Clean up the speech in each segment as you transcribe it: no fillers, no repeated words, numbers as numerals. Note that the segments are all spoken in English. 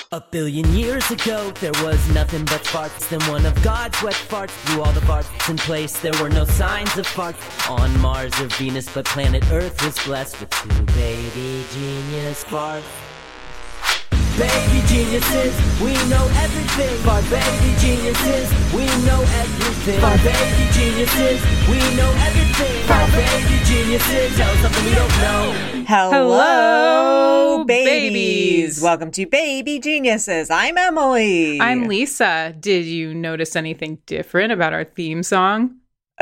A billion years ago, there was nothing but farts. Then one of God's wet farts blew all the farts in place. There were no signs of farts on Mars or Venus, but planet Earth was blessed with two baby genius farts. Baby geniuses, we know everything. For baby geniuses, we know everything. For baby geniuses, we know everything. For baby geniuses, tell us something we don't know. Hello, babies. Welcome to Baby Geniuses. I'm Emily. I'm Lisa. Did you notice anything different about our theme song?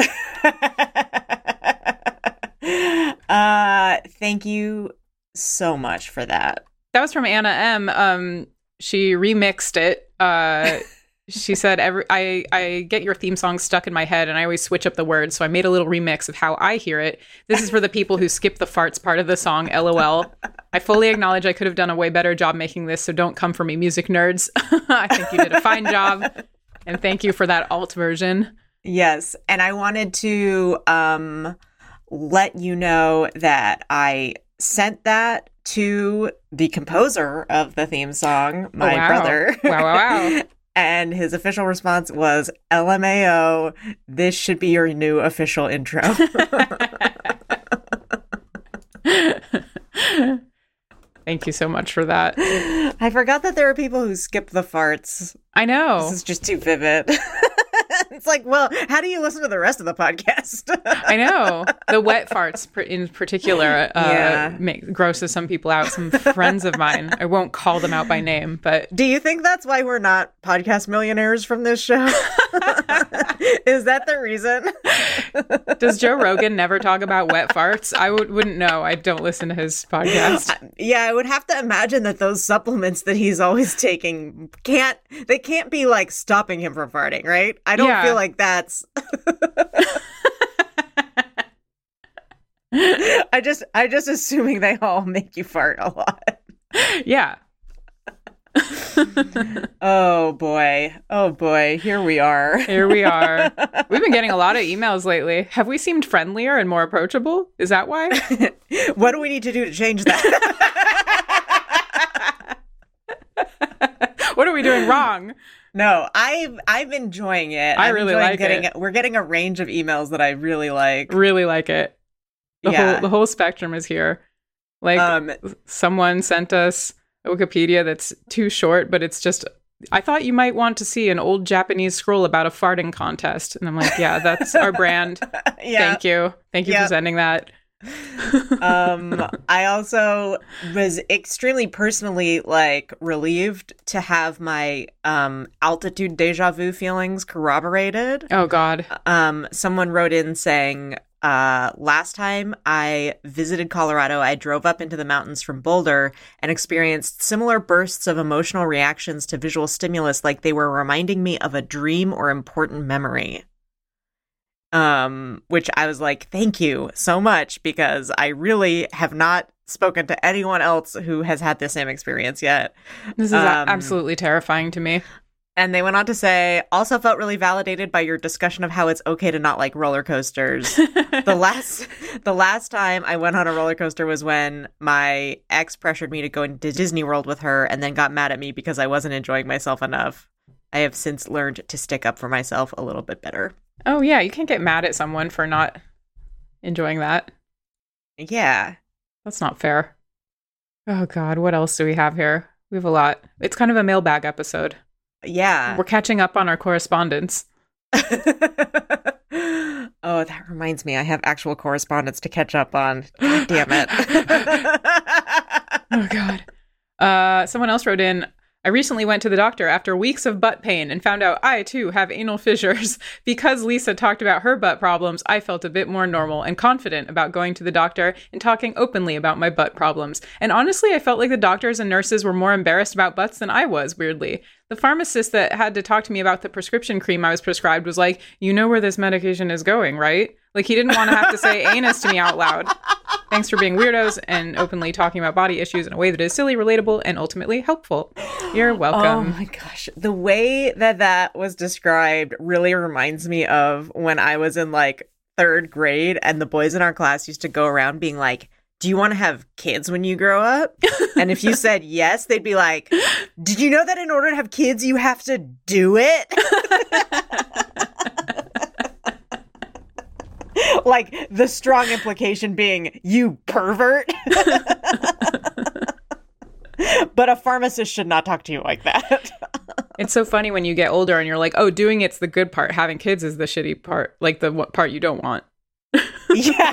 Thank you so much for that. That was from Anna M. She remixed it. She said, I get your theme song stuck in my head and I always switch up the words. So I made a little remix of how I hear it. This is for the people who skip the farts part of the song, LOL. I fully acknowledge I could have done a way better job making this, so don't come for me, music nerds. I think you did a fine job. And thank you for that alt version. Yes. And I wanted to let you know that I sent that to the composer of the theme song, my brother. Wow. And his official response was, LMAO, this should be your new official intro. Thank you so much for that. I forgot that there are people who skip the farts. I know. This is just too vivid. It's like, well, how do you listen to the rest of the podcast? I know. The wet farts in particular grosses some people out, some friends of mine. I won't call them out by name, but... Do you think that's why we're not podcast millionaires from this show? Is that the reason? Does Joe Rogan never talk about wet farts? I wouldn't know. I don't listen to his podcast. Yeah, I would have to imagine that those supplements that he's always taking can't be like stopping him from farting, right? I don't feel like that's... I just assuming they all make you fart a lot. Yeah. Oh boy, here we are. We've been getting a lot of emails lately. Have we seemed friendlier and more approachable? Is that why? What do we need to do to change that? What are we doing wrong? No, I'm enjoying it. I really like it. We're getting a range of emails that I really like. Really like it. The whole spectrum is here. Like someone sent us a Wikipedia that's too short, but it's just, I thought you might want to see an old Japanese scroll about a farting contest. And I'm like, yeah, that's our brand. Thank you for sending that. I also was extremely personally relieved to have my altitude deja vu feelings corroborated. Oh God. Someone wrote in saying, last time I visited Colorado, I drove up into the mountains from Boulder and experienced similar bursts of emotional reactions to visual stimulus, like they were reminding me of a dream or important memory. Which I was like, thank you so much, because I really have not spoken to anyone else who has had the same experience yet. This is absolutely terrifying to me. And they went on to say, also felt really validated by your discussion of how it's okay to not like roller coasters. The last time I went on a roller coaster was when my ex pressured me to go into Disney World with her and then got mad at me because I wasn't enjoying myself enough. I have since learned to stick up for myself a little bit better. Oh, yeah. You can't get mad at someone for not enjoying that. Yeah. That's not fair. Oh, God. What else do we have here? We have a lot. It's kind of a mailbag episode. Yeah. We're catching up on our correspondence. Oh, that reminds me. I have actual correspondence to catch up on. God damn it. Oh, God. Someone else wrote in, I recently went to the doctor after weeks of butt pain and found out I, too, have anal fissures. Because Lisa talked about her butt problems, I felt a bit more normal and confident about going to the doctor and talking openly about my butt problems. And honestly, I felt like the doctors and nurses were more embarrassed about butts than I was, weirdly. The pharmacist that had to talk to me about the prescription cream I was prescribed was like, you know where this medication is going, right? Like, he didn't want to have to say anus to me out loud. Thanks for being weirdos and openly talking about body issues in a way that is silly, relatable, and ultimately helpful. You're welcome. Oh my gosh. The way that was described really reminds me of when I was in third grade and the boys in our class used to go around being like, do you want to have kids when you grow up? And if you said yes, they'd be like, did you know that in order to have kids, you have to do it? Like the strong implication being, you pervert. But a pharmacist should not talk to you like that. It's so funny when you get older and you're like, oh, doing it's the good part. Having kids is the shitty part, like the part you don't want. Yeah.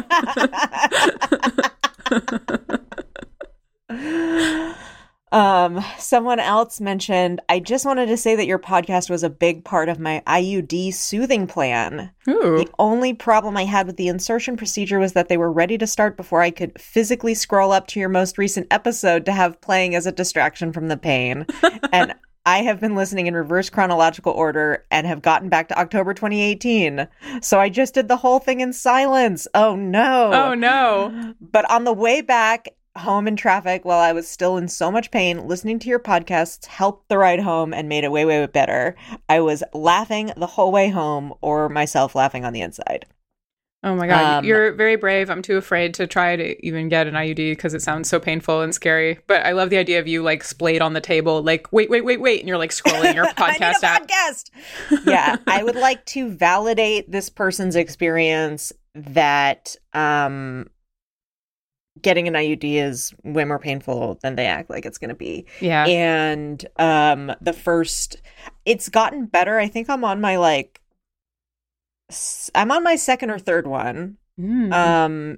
Someone else mentioned, I just wanted to say that your podcast was a big part of my IUD soothing plan. Ooh. The only problem I had with the insertion procedure was that they were ready to start before I could physically scroll up to your most recent episode to have playing as a distraction from the pain. And I have been listening in reverse chronological order and have gotten back to October 2018. So I just did the whole thing in silence. Oh no. Oh no. But on the way back home in traffic while I was still in so much pain, listening to your podcasts helped the ride home and made it way, way better. I was laughing the whole way home, or myself laughing on the inside. Oh my God. You're very brave. I'm too afraid to try to even get an IUD because it sounds so painful and scary. But I love the idea of you like splayed on the table, like, wait. And you're like scrolling your podcast app. Podcast. Yeah. I would like to validate this person's experience that getting an IUD is way more painful than they act like it's going to be. Yeah. And it's gotten better. I think I'm on my second or third one. And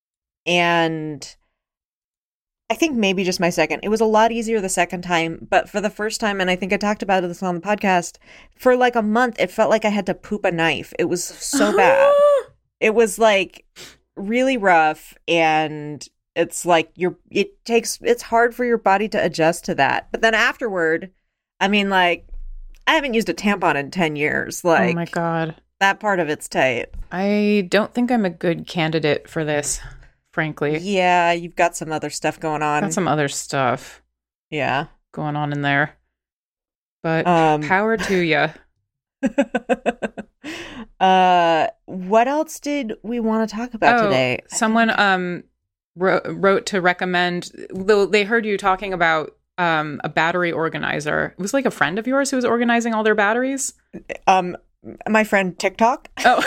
I think maybe just my second. It was a lot easier the second time, but for the first time, and I think I talked about this on the podcast, for like a month, it felt like I had to poop a knife. It was so bad. It was like really rough, and it's like it's hard for your body to adjust to that. But then afterward, I mean, like, I haven't used a tampon in 10 years. Like, oh my God. That part of it's tight. I don't think I'm a good candidate for this, frankly. Yeah, you've got some other stuff going on. Got some other stuff. Yeah. Going on in there. But power to you. What else did we want to talk about today? Someone wrote to recommend, though they heard you talking about a battery organizer. It was like a friend of yours who was organizing all their batteries. My friend TikTok. Oh.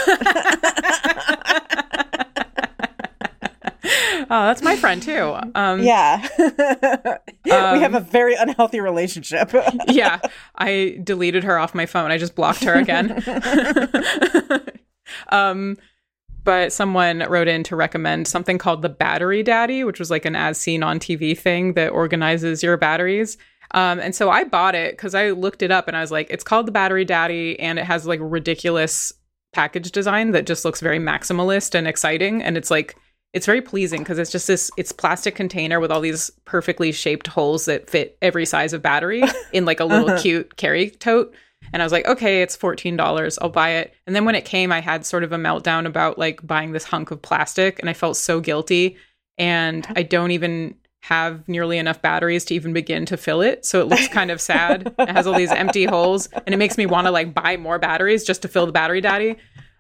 Oh, that's my friend too. Yeah. We have a very unhealthy relationship. Yeah. I deleted her off my phone. I just blocked her again. But someone wrote in to recommend something called the Battery Daddy, which was like an as seen on TV thing that organizes your batteries. And so I bought it because I looked it up and I was like, it's called the Battery Daddy, and it has like a ridiculous package design that just looks very maximalist and exciting. And it's like, it's very pleasing because it's just it's plastic container with all these perfectly shaped holes that fit every size of battery in like a little cute carry tote. And I was like, okay, it's $14. I'll buy it. And then when it came, I had sort of a meltdown about like buying this hunk of plastic, and I felt so guilty. And I don't even have nearly enough batteries to even begin to fill it. So it looks kind of sad. It has all these empty holes, and it makes me want to like buy more batteries just to fill the Battery Daddy.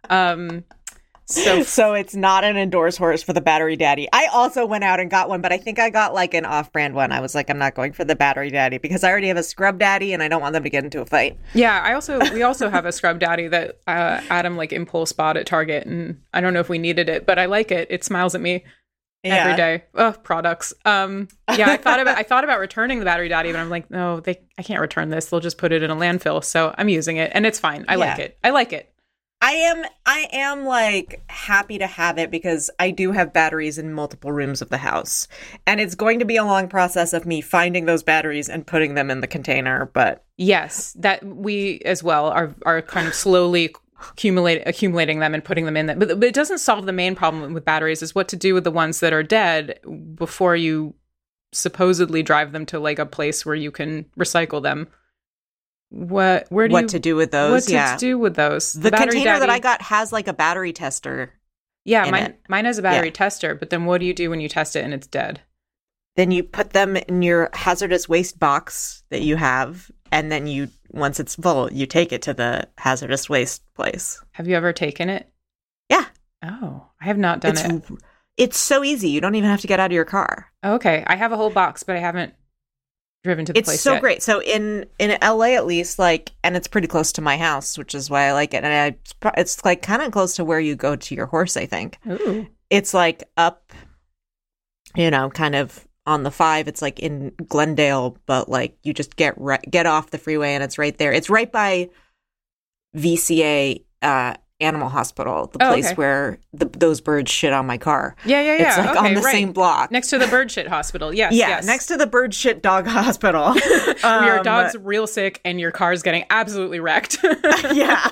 So it's not an endorsed horse for the Battery Daddy. I also went out and got one, but I think I got like an off-brand one. I was like, I'm not going for the Battery Daddy because I already have a Scrub Daddy and I don't want them to get into a fight. Yeah, we also have a Scrub Daddy that Adam like impulse bought at Target, and I don't know if we needed it, but I like it. It smiles at me every day. Oh, products. Yeah, I thought about returning the Battery Daddy, but I'm like, no, I can't return this. They'll just put it in a landfill. So I'm using it, and it's fine. I like it. I am like happy to have it because I do have batteries in multiple rooms of the house, and it's going to be a long process of me finding those batteries and putting them in the container. But yes, that we as well are kind of slowly accumulating them and putting them in there. But it doesn't solve the main problem with batteries, is what to do with the ones that are dead before you supposedly drive them to like a place where you can recycle them. What to do with those? The container that I got has like a battery tester. Yeah, mine has a battery tester, but then what do you do when you test it and it's dead? Then you put them in your hazardous waste box that you have, and then once it's full, you take it to the hazardous waste place. Have you ever taken it? Yeah. Oh, I have not done it. It's so easy. You don't even have to get out of your car. Okay. I have a whole box, but I haven't driven to the place It's so yet. great. So in LA at least, like, and it's pretty close to my house, which is why I like it. And it's like kind of close to where you go to your horse, I think. Ooh. It's like up, kind of on the 5. It's like in Glendale, but like you just get off the freeway and it's right there. It's right by VCA Animal Hospital, the place where those birds shit on my car. Yeah. It's like on the same block. Next to the bird shit hospital. Yes, yeah, yes. next to the bird shit dog hospital. Where your dog's real sick and your car's getting absolutely wrecked. Yeah.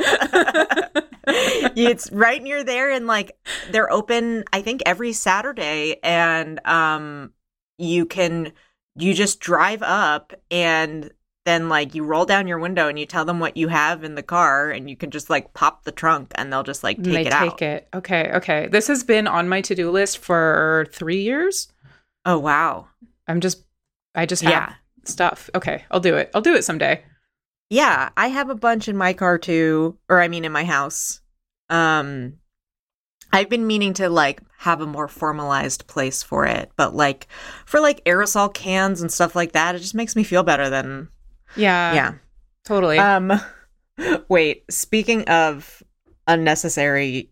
It's right near there, and like they're open, I think, every Saturday, and you just drive up and then like you roll down your window and you tell them what you have in the car, and you can just like pop the trunk and they'll just like take it out. Okay. This has been on my to-do list for 3 years. Oh wow. I just have stuff. Okay, I'll do it someday. Yeah, I have a bunch in my car too, or I mean in my house. I've been meaning to like have a more formalized place for it, but like for like aerosol cans and stuff like that, it just makes me feel better than Yeah. Totally. Wait, speaking of unnecessary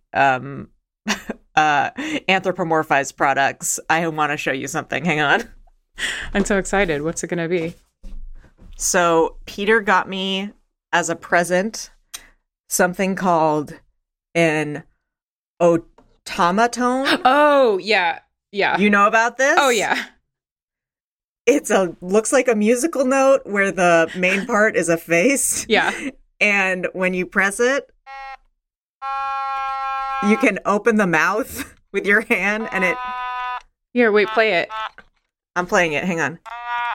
anthropomorphized products, I want to show you something. Hang on. I'm so excited. What's it going to be? So Peter got me as a present something called an automaton. Oh, yeah. You know about this? Oh, yeah. It's looks like a musical note where the main part is a face. Yeah. And when you press it, you can open the mouth with your hand and it... Here, wait, play it. I'm playing it. Hang on.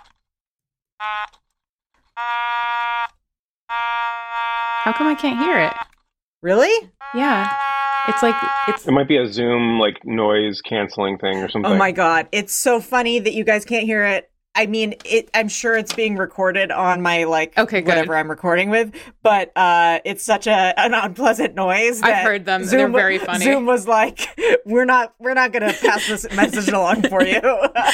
How come I can't hear it? Really? Yeah. It's It might be a Zoom like noise canceling thing or something. Oh my God. It's so funny that you guys can't hear it. I mean, I'm sure it's being recorded on my whatever I'm recording with, but it's such an unpleasant noise. That I've heard them. They're very funny. Zoom was like, we're not going to pass this message along for you.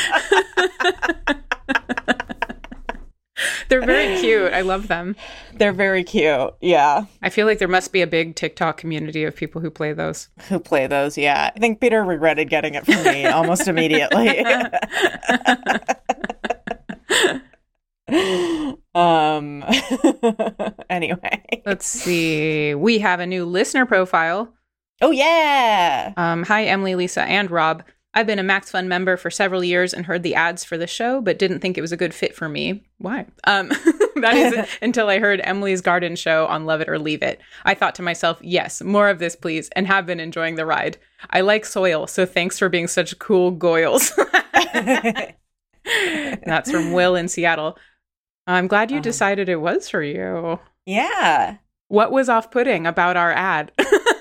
They're very cute. I love them. They're very cute. Yeah. I feel like there must be a big TikTok community of people who play those. Yeah. I think Peter regretted getting it from me almost immediately. Anyway. Let's see. We have a new listener profile. Oh, yeah. Hi, Emily, Lisa, and Rob. I've been a Max Fun member for several years and heard the ads for the show, but didn't think it was a good fit for me. Why? That is until I heard Emily's Garden show on Love It or Leave It. I thought to myself, yes, more of this, please, and have been enjoying the ride. I like soil, so thanks for being such cool goyles. That's from Will in Seattle. I'm glad you decided it was for you. Yeah. What was off-putting about our ad?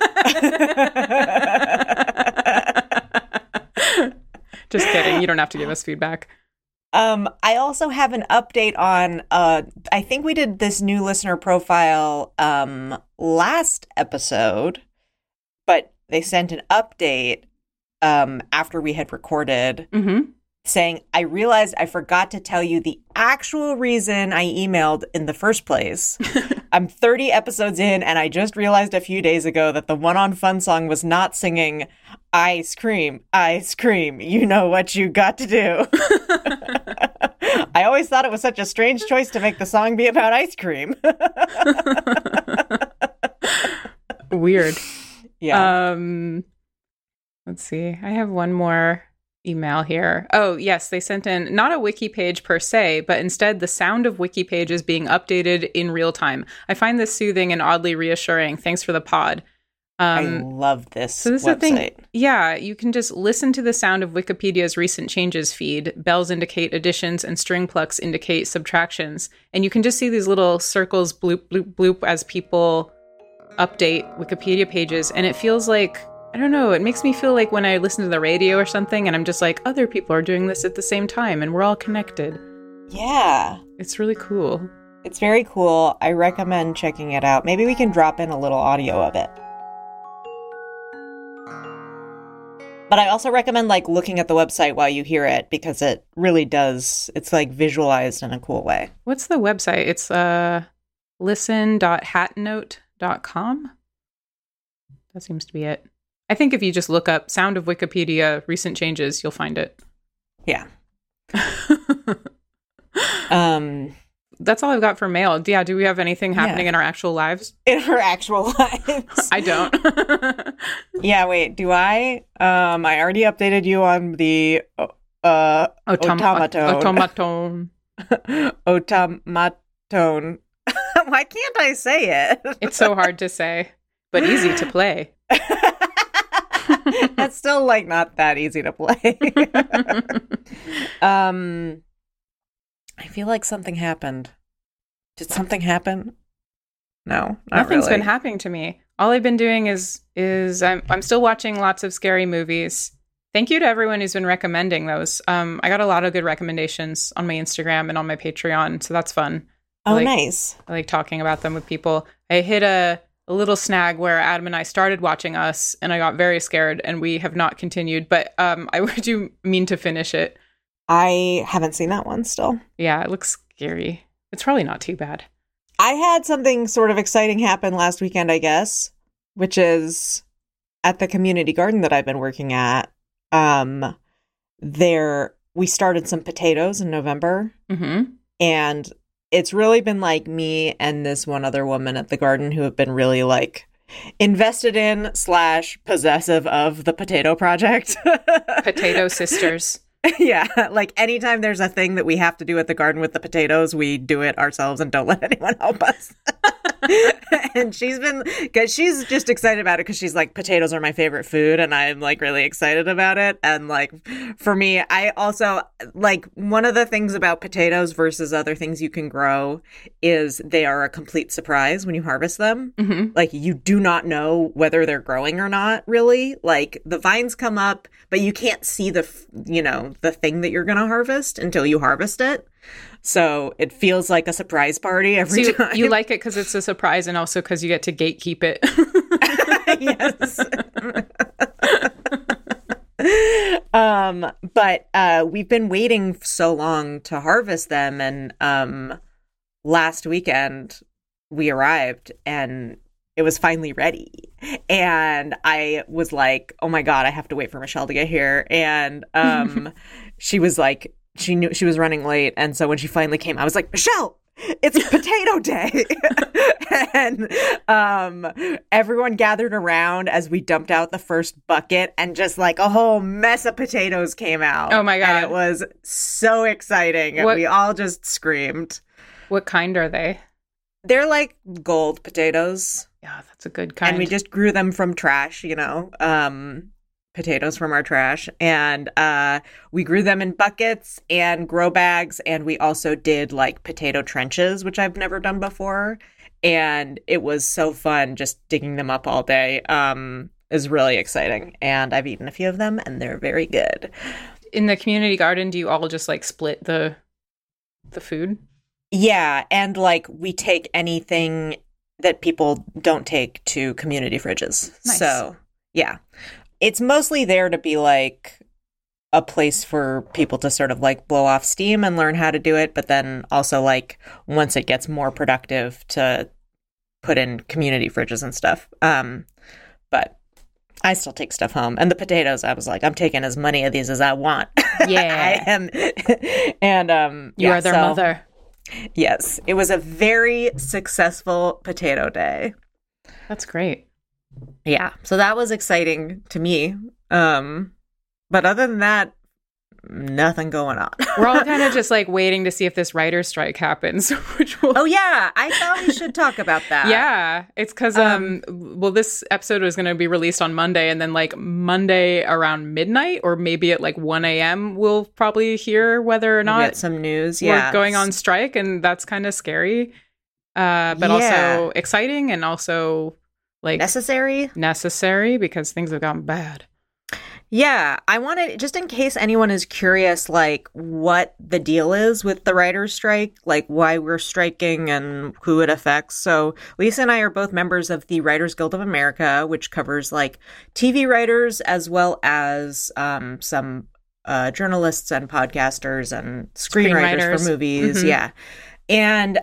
Just kidding. You don't have to give us feedback. I also have an update on, I think we did this new listener profile last episode, but they sent an update after we had recorded saying, I realized I forgot to tell you the actual reason I emailed in the first place. I'm 30 episodes in, and I just realized a few days ago that the One on Fun song was not singing ice cream, you know what you got to do. I always thought it was such a strange choice to make the song be about ice cream. Weird. Yeah. Let's see. I have one more email here. Oh, yes. They sent in not a wiki page per se, but instead the sound of wiki pages being updated in real time. I find this soothing and oddly reassuring. Thanks for the pod. I love this so this website. Is the thing. Yeah, you can just listen to the sound of Wikipedia's recent changes feed. Bells indicate additions and string plucks indicate subtractions. And you can just see these little circles bloop, bloop, bloop as people update Wikipedia pages. And it feels like, I don't know, it makes me feel like when I listen to the radio or something and I'm just like, other people are doing this at the same time and we're all connected. Yeah. It's really cool. It's very cool. I recommend checking it out. Maybe we can drop in a little audio of it. But I also recommend like looking at the website while you hear it because it really does. It's like visualized in a cool way. What's the website? It's listen.hatnote.com. That seems to be it. I think if you just look up Sound of Wikipedia recent changes, you'll find it. Yeah. That's all I've got for mail. Yeah, do we have anything happening in our actual lives? In our actual lives. I don't. Yeah, wait, do I? I already updated you on the automaton. Automaton. Why can't I say it? It's so hard to say, but easy to play. That's still like not that easy to play. I feel like something happened. Did something happen? No, nothing's really. been happening to me. All I've been doing is I'm still watching lots of scary movies. Thank you to everyone who's been recommending those. I got a lot of good recommendations on my Instagram and on my Patreon, so that's fun. Nice. I like talking about them with people. I hit a little snag where Adam and I started watching Us, and I got very scared, and we have not continued. But I do mean to finish it. I haven't seen that one still. Yeah, it looks scary. It's probably not too bad. I had something sort of exciting happen last weekend, I guess, which is at the community garden that I've been working at. We started some potatoes in November, and it's really been like me and this one other woman at the garden who have been really like invested in / possessive of the potato project. Potato sisters. Yeah, like anytime there's a thing that we have to do at the garden with the potatoes, we do it ourselves and don't let anyone help us. And she's just excited about it because she's like, potatoes are my favorite food, and I'm like really excited about it. And like for me, I also like one of the things about potatoes versus other things you can grow is they are a complete surprise when you harvest them. Like you do not know whether they're growing or not, really. Like the vines come up, but you can't see the thing that you're going to harvest until you harvest it. So it feels like a surprise party every time. You like it because it's a surprise and also because you get to gatekeep it. Yes. But we've been waiting so long to harvest them. And last weekend we arrived and it was finally ready. And I was like, oh my God, I have to wait for Michelle to get here. And she was like, she knew she was running late. And so when she finally came, I was like, Michelle, it's potato day. And everyone gathered around as we dumped out the first bucket and just like a whole mess of potatoes came out. Oh my God. And it was so exciting. We all just screamed. What kind are they? They're like gold potatoes. Yeah, that's a good kind. And we just grew them from trash, potatoes from our trash. And we grew them in buckets and grow bags. And we also did like potato trenches, which I've never done before. And it was so fun just digging them up all day. Is really exciting. And I've eaten a few of them and they're very good. In the community garden, do you all just like split the food? Yeah. And like we take anything that people don't take to community fridges. Nice. So, yeah. It's mostly there to be like a place for people to sort of like blow off steam and learn how to do it. But then also like once it gets more productive to put in community fridges and stuff. But I still take stuff home. And the potatoes, I was like, I'm taking as many of these as I want. Yeah. I am. And you are their mother. Yes, it was a very successful potato day. That's great. Yeah, so that was exciting to me. But other than that, nothing going on. We're all kind of just like waiting to see if this writer's strike happens. Oh yeah, I thought we should talk about that. Yeah, it's because this episode was going to be released on Monday, and then like Monday around midnight, or maybe at like 1 a.m. we'll probably hear whether or not get some news. Yeah, we're going on strike, and that's kind of scary, but also exciting, and also like necessary because things have gotten bad. Yeah, I wanted, just in case anyone is curious, like what the deal is with the writers' strike, like why we're striking and who it affects. So Lisa and I are both members of the Writers Guild of America, which covers like TV writers as well as some journalists and podcasters and screenwriters for movies. Mm-hmm. Yeah. And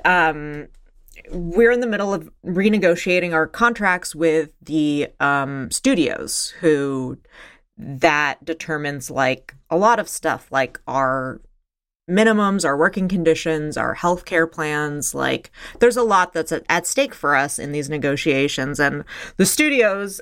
we're in the middle of renegotiating our contracts with the studios who... that determines like a lot of stuff, like our minimums, our working conditions, our healthcare plans. Like there's a lot that's at stake for us in these negotiations. And the studios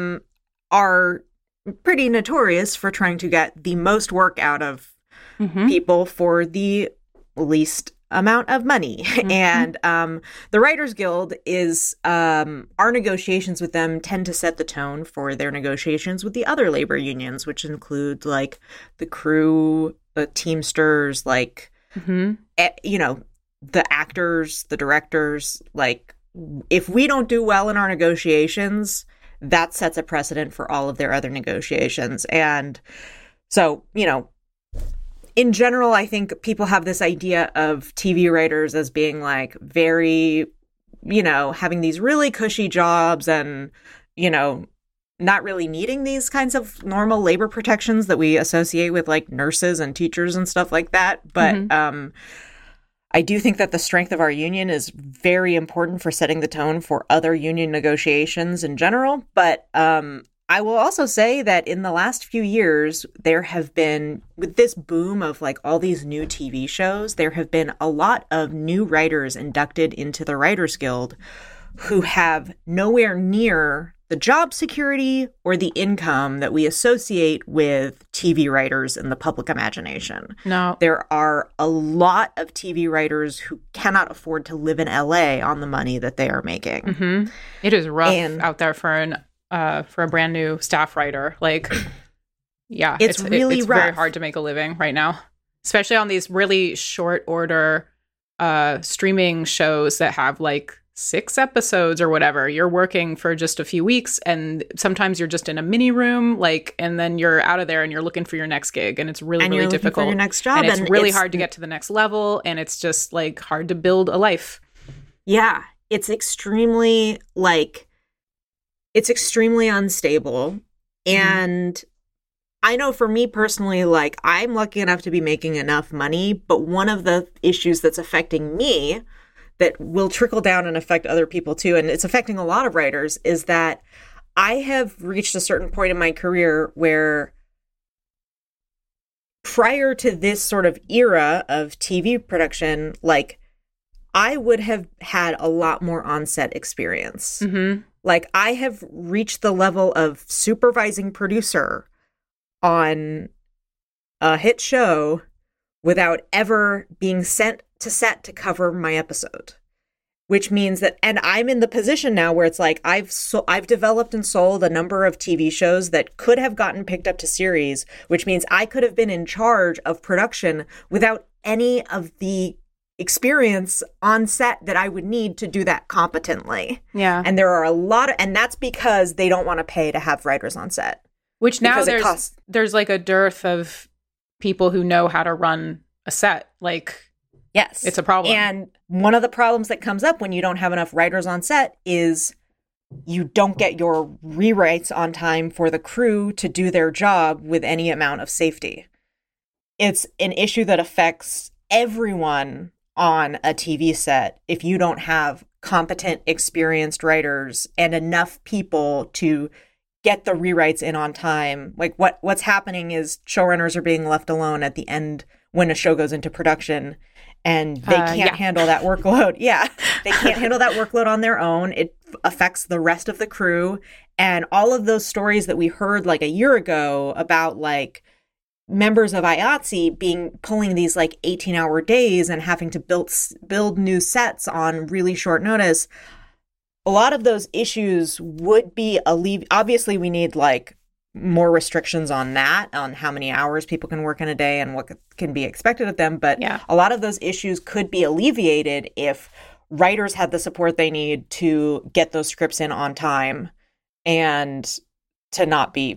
are pretty notorious for trying to get the most work out of people for the least amount of money. And the Writers Guild is our negotiations with them tend to set the tone for their negotiations with the other labor unions, which include like the crew, the Teamsters, like you know, the actors, the directors. Like if we don't do well in our negotiations, that sets a precedent for all of their other negotiations. And so, you know, in general, I think people have this idea of TV writers as being like very, you know, having these really cushy jobs and, you know, not really needing these kinds of normal labor protections that we associate with like nurses and teachers and stuff like that. But I do think that the strength of our union is very important for setting the tone for other union negotiations in general. But I will also say that in the last few years, there have been, with this boom of like all these new TV shows, there have been a lot of new writers inducted into the Writers Guild who have nowhere near the job security or the income that we associate with TV writers in the public imagination. No. There are a lot of TV writers who cannot afford to live in LA on the money that they are making. It is rough out there for a brand new staff writer. Like, yeah, it's really it's rough. Very hard to make a living right now, especially on these really short order streaming shows that have like 6 episodes or whatever. You're working for just a few weeks, and sometimes you're just in a mini room, like, and then you're out of there and you're looking for your next gig, and it's really really difficult. For your next job, and it's really hard to get to the next level, and it's just like hard to build a life. Yeah, it's extremely unstable. And I know for me personally, like I'm lucky enough to be making enough money, but one of the issues that's affecting me that will trickle down and affect other people too, and it's affecting a lot of writers, is that I have reached a certain point in my career where prior to this sort of era of TV production, like I would have had a lot more on-set experience. Like I have reached the level of supervising producer on a hit show without ever being sent to set to cover my episode, which means that, and I'm in the position now where it's like I've developed and sold a number of TV shows that could have gotten picked up to series, which means I could have been in charge of production without any of the experience on set that I would need to do that competently. Yeah. And there are a lot of, and that's because they don't want to pay to have writers on set. Which now there's like a dearth of people who know how to run a set. Like, yes, it's a problem. And one of the problems that comes up when you don't have enough writers on set is you don't get your rewrites on time for the crew to do their job with any amount of safety. It's an issue that affects everyone on a TV set if you don't have competent, experienced writers and enough people to get the rewrites in on time. Like what's happening is showrunners are being left alone at the end when a show goes into production, and they can't handle that workload. Yeah, they can't handle that workload on their own. It affects the rest of the crew. And all of those stories that we heard like a year ago about like members of IATSE pulling these like 18-hour days and having to build new sets on really short notice, a lot of those issues would be obviously we need like more restrictions on that, on how many hours people can work in a day and what can be expected of them. But a lot of those issues could be alleviated if writers had the support they need to get those scripts in on time and to not be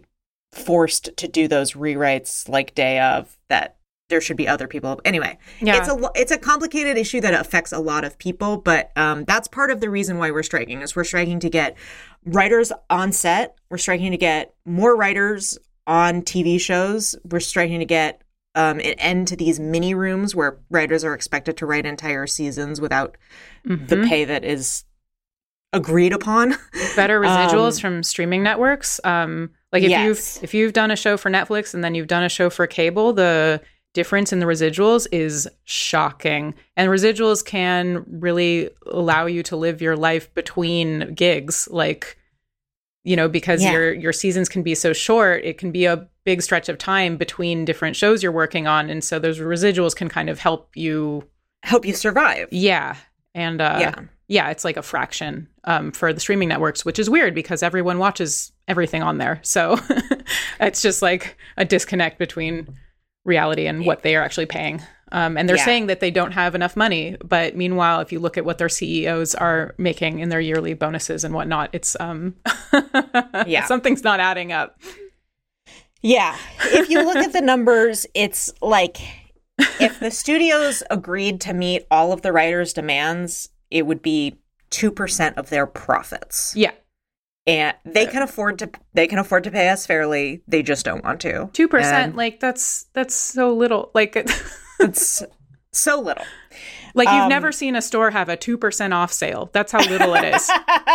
forced to do those rewrites like day of, that there should be other people. Anyway, Yeah. it's a complicated issue that affects a lot of people, but that's part of the reason why we're striking, is we're striking to get writers on set. We're striking to get more writers on TV shows. We're striking to get an end to these mini rooms where writers are expected to write entire seasons without the pay that is agreed upon. Better residuals from streaming networks. Like Yes. if you've done a show for Netflix and then you've done a show for cable, the difference in the residuals is shocking. And residuals can really allow you to live your life between gigs, like, you know, because your seasons can be so short, it can be a big stretch of time between different shows you're working on, and so those residuals can kind of help you survive. Yeah. And yeah, it's like a fraction for the streaming networks, which is weird because everyone watches everything on there. So it's just like a disconnect between reality and what they are actually paying. And they're saying that they don't have enough money. But meanwhile, if you look at what their CEOs are making in their yearly bonuses and whatnot, it's something's not adding up. Yeah. If you look at the numbers, it's like if the studios agreed to meet all of the writers' demands, it would be 2% of their profits. Yeah. And they can afford to pay us fairly. They just don't want to. 2%, like that's so little. Like it's so little. Like you've never seen a store have a 2% off sale. That's how little it is.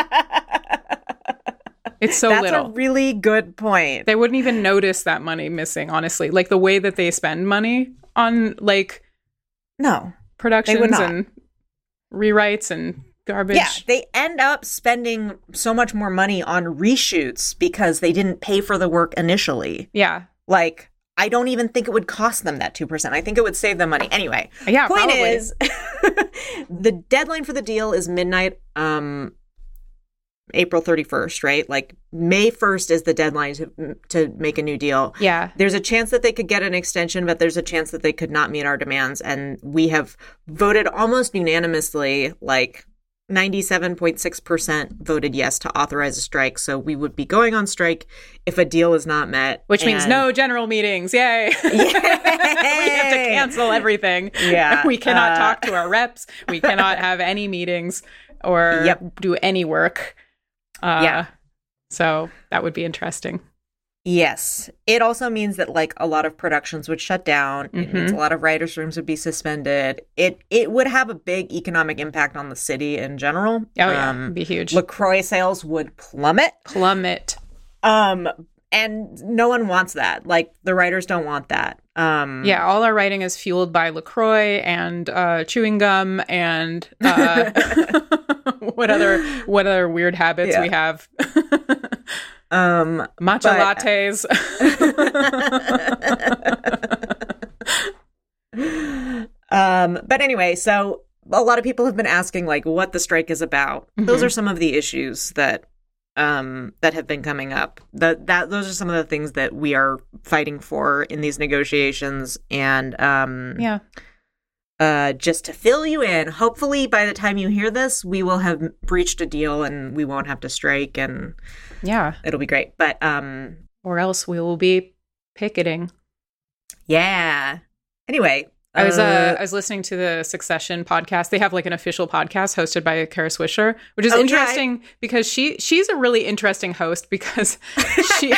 It's so little. That's a really good point. They wouldn't even notice that money missing, honestly. Like the way that they spend money on like productions and rewrites and garbage. Yeah, they end up spending so much more money on reshoots because they didn't pay for the work initially. Yeah. Like, I don't even think it would cost them that 2%. I think it would save them money. Anyway, yeah, point probably. is, the deadline for the deal is midnight, April 31st, right? Like, May 1st is the deadline to make a new deal. Yeah. There's a chance that they could get an extension, but there's a chance that they could not meet our demands. And we have voted almost unanimously, like 97.6% voted yes to authorize a strike. So we would be going on strike if a deal is not met. Which means no general meetings. Yay. Yay! We have to cancel everything. Yeah. We cannot talk to our reps. We cannot have any meetings or do any work. So that would be interesting. Yes. It also means that like a lot of productions would shut down. It means a lot of writers' rooms would be suspended. It would have a big economic impact on the city in general. Oh, yeah. It'd be huge. LaCroix sales would plummet. And no one wants that. Like, the writers don't want that. Yeah, all our writing is fueled by LaCroix and chewing gum and what other weird habits we have. Matcha lattes. But anyway, so a lot of people have been asking like what the strike is about. Those are some of the issues that have been coming up. Those are some of the things that we are fighting for in these negotiations. And just to fill you in, hopefully by the time you hear this, we will have reached a deal and we won't have to strike, and it'll be great. But or else we will be picketing. Yeah. Anyway, I was listening to the Succession podcast. They have like an official podcast hosted by Kara Swisher, which is interesting because she's a really interesting host because she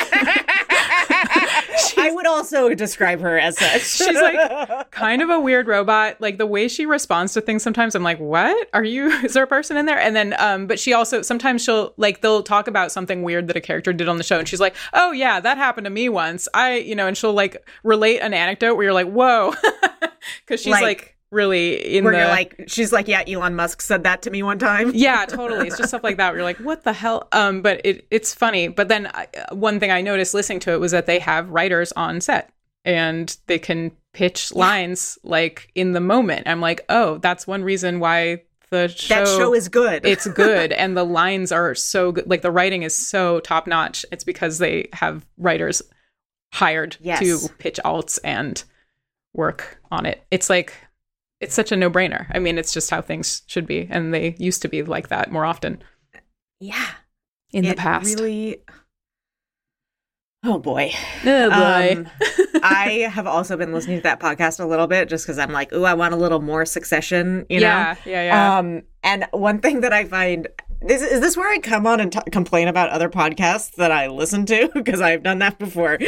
I would also describe her as such. She's like kind of a weird robot. Like the way she responds to things sometimes I'm like, what? Is there a person in there? And then but she also sometimes they'll talk about something weird that a character did on the show and she's like, oh yeah, that happened to me once. And she'll like relate an anecdote where you're like, whoa. Because she's like really she's like, yeah, Elon Musk said that to me one time. Yeah, totally. It's just stuff like that where you're like, what the hell? But it's funny. But then one thing I noticed listening to it was that they have writers on set and they can pitch lines like in the moment. I'm like, oh, that's one reason why that show is good. It's good. And the lines are so good. Like the writing is so top notch. It's because they have writers hired to pitch alts and work on it. It's like, it's such a no-brainer. I mean, it's just how things should be. And they used to be like that more often. Yeah. In the past. Really. Oh boy. Oh boy. I have also been listening to that podcast a little bit just because I'm like, ooh, I want a little more Succession, you know? Yeah. And one thing that I find, is this where I come on and complain about other podcasts that I listen to? Because I've done that before.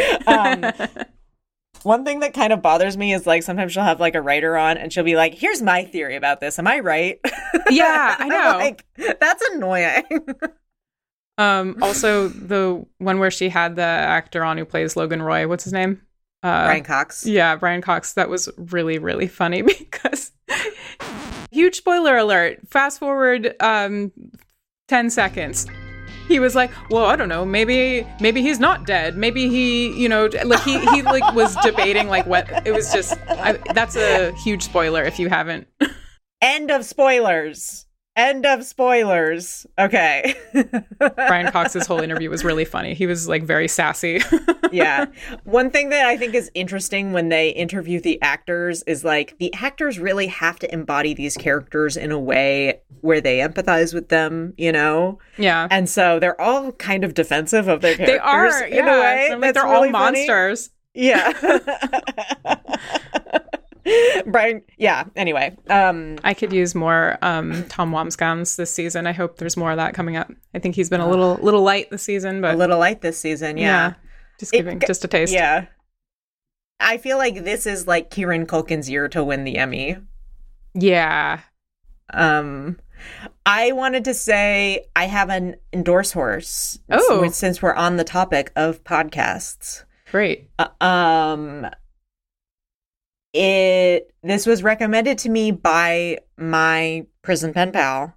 One thing that kind of bothers me is like sometimes she'll have like a writer on and she'll be like, here's my theory about this. Am I right? Yeah, I know. Like, that's annoying. Also the one where she had the actor on who plays Logan Roy. What's his name? Brian Cox. Yeah, Brian Cox. That was really, really funny because huge spoiler alert. Fast forward 10 seconds. He was like, well, I don't know, maybe he's not dead. Maybe he, you know, like he like was debating like what it was just that's a huge spoiler if you haven't. End of spoilers. Okay. Brian Cox's whole interview was really funny. He was like very sassy. Yeah. One thing that I think is interesting when they interview the actors is like the actors really have to embody these characters in a way where they empathize with them, you know? Yeah. And so they're all kind of defensive of their characters. They are, in a way. Like they're really all monsters. Funny. Yeah. Brian, yeah, anyway. I could use more Tom Wamsgans this season. I hope there's more of that coming up. I think he's been a little light this season, but a little light this season, yeah. Just giving just a taste. Yeah. I feel like this is like Kieran Culkin's year to win the Emmy. Yeah. I wanted to say I have an endorse horse. Oh. Since we're on the topic of podcasts. Great. This was recommended to me by my prison pen pal.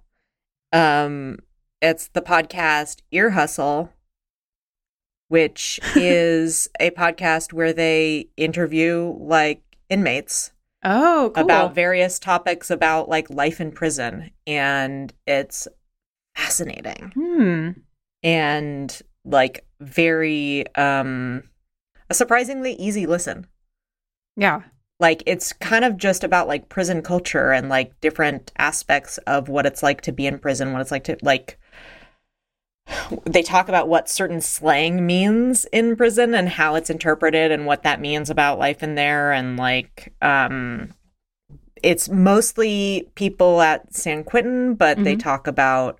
It's the podcast Ear Hustle, which is a podcast where they interview like inmates. Oh, cool. About various topics about like life in prison, and it's fascinating. And like very a surprisingly easy listen. Yeah. Like, it's kind of just about, like, prison culture and, like, different aspects of what it's like to be in prison, what it's like to, like, they talk about what certain slang means in prison and how it's interpreted and what that means about life in there. And, like, it's mostly people at San Quentin, but they talk about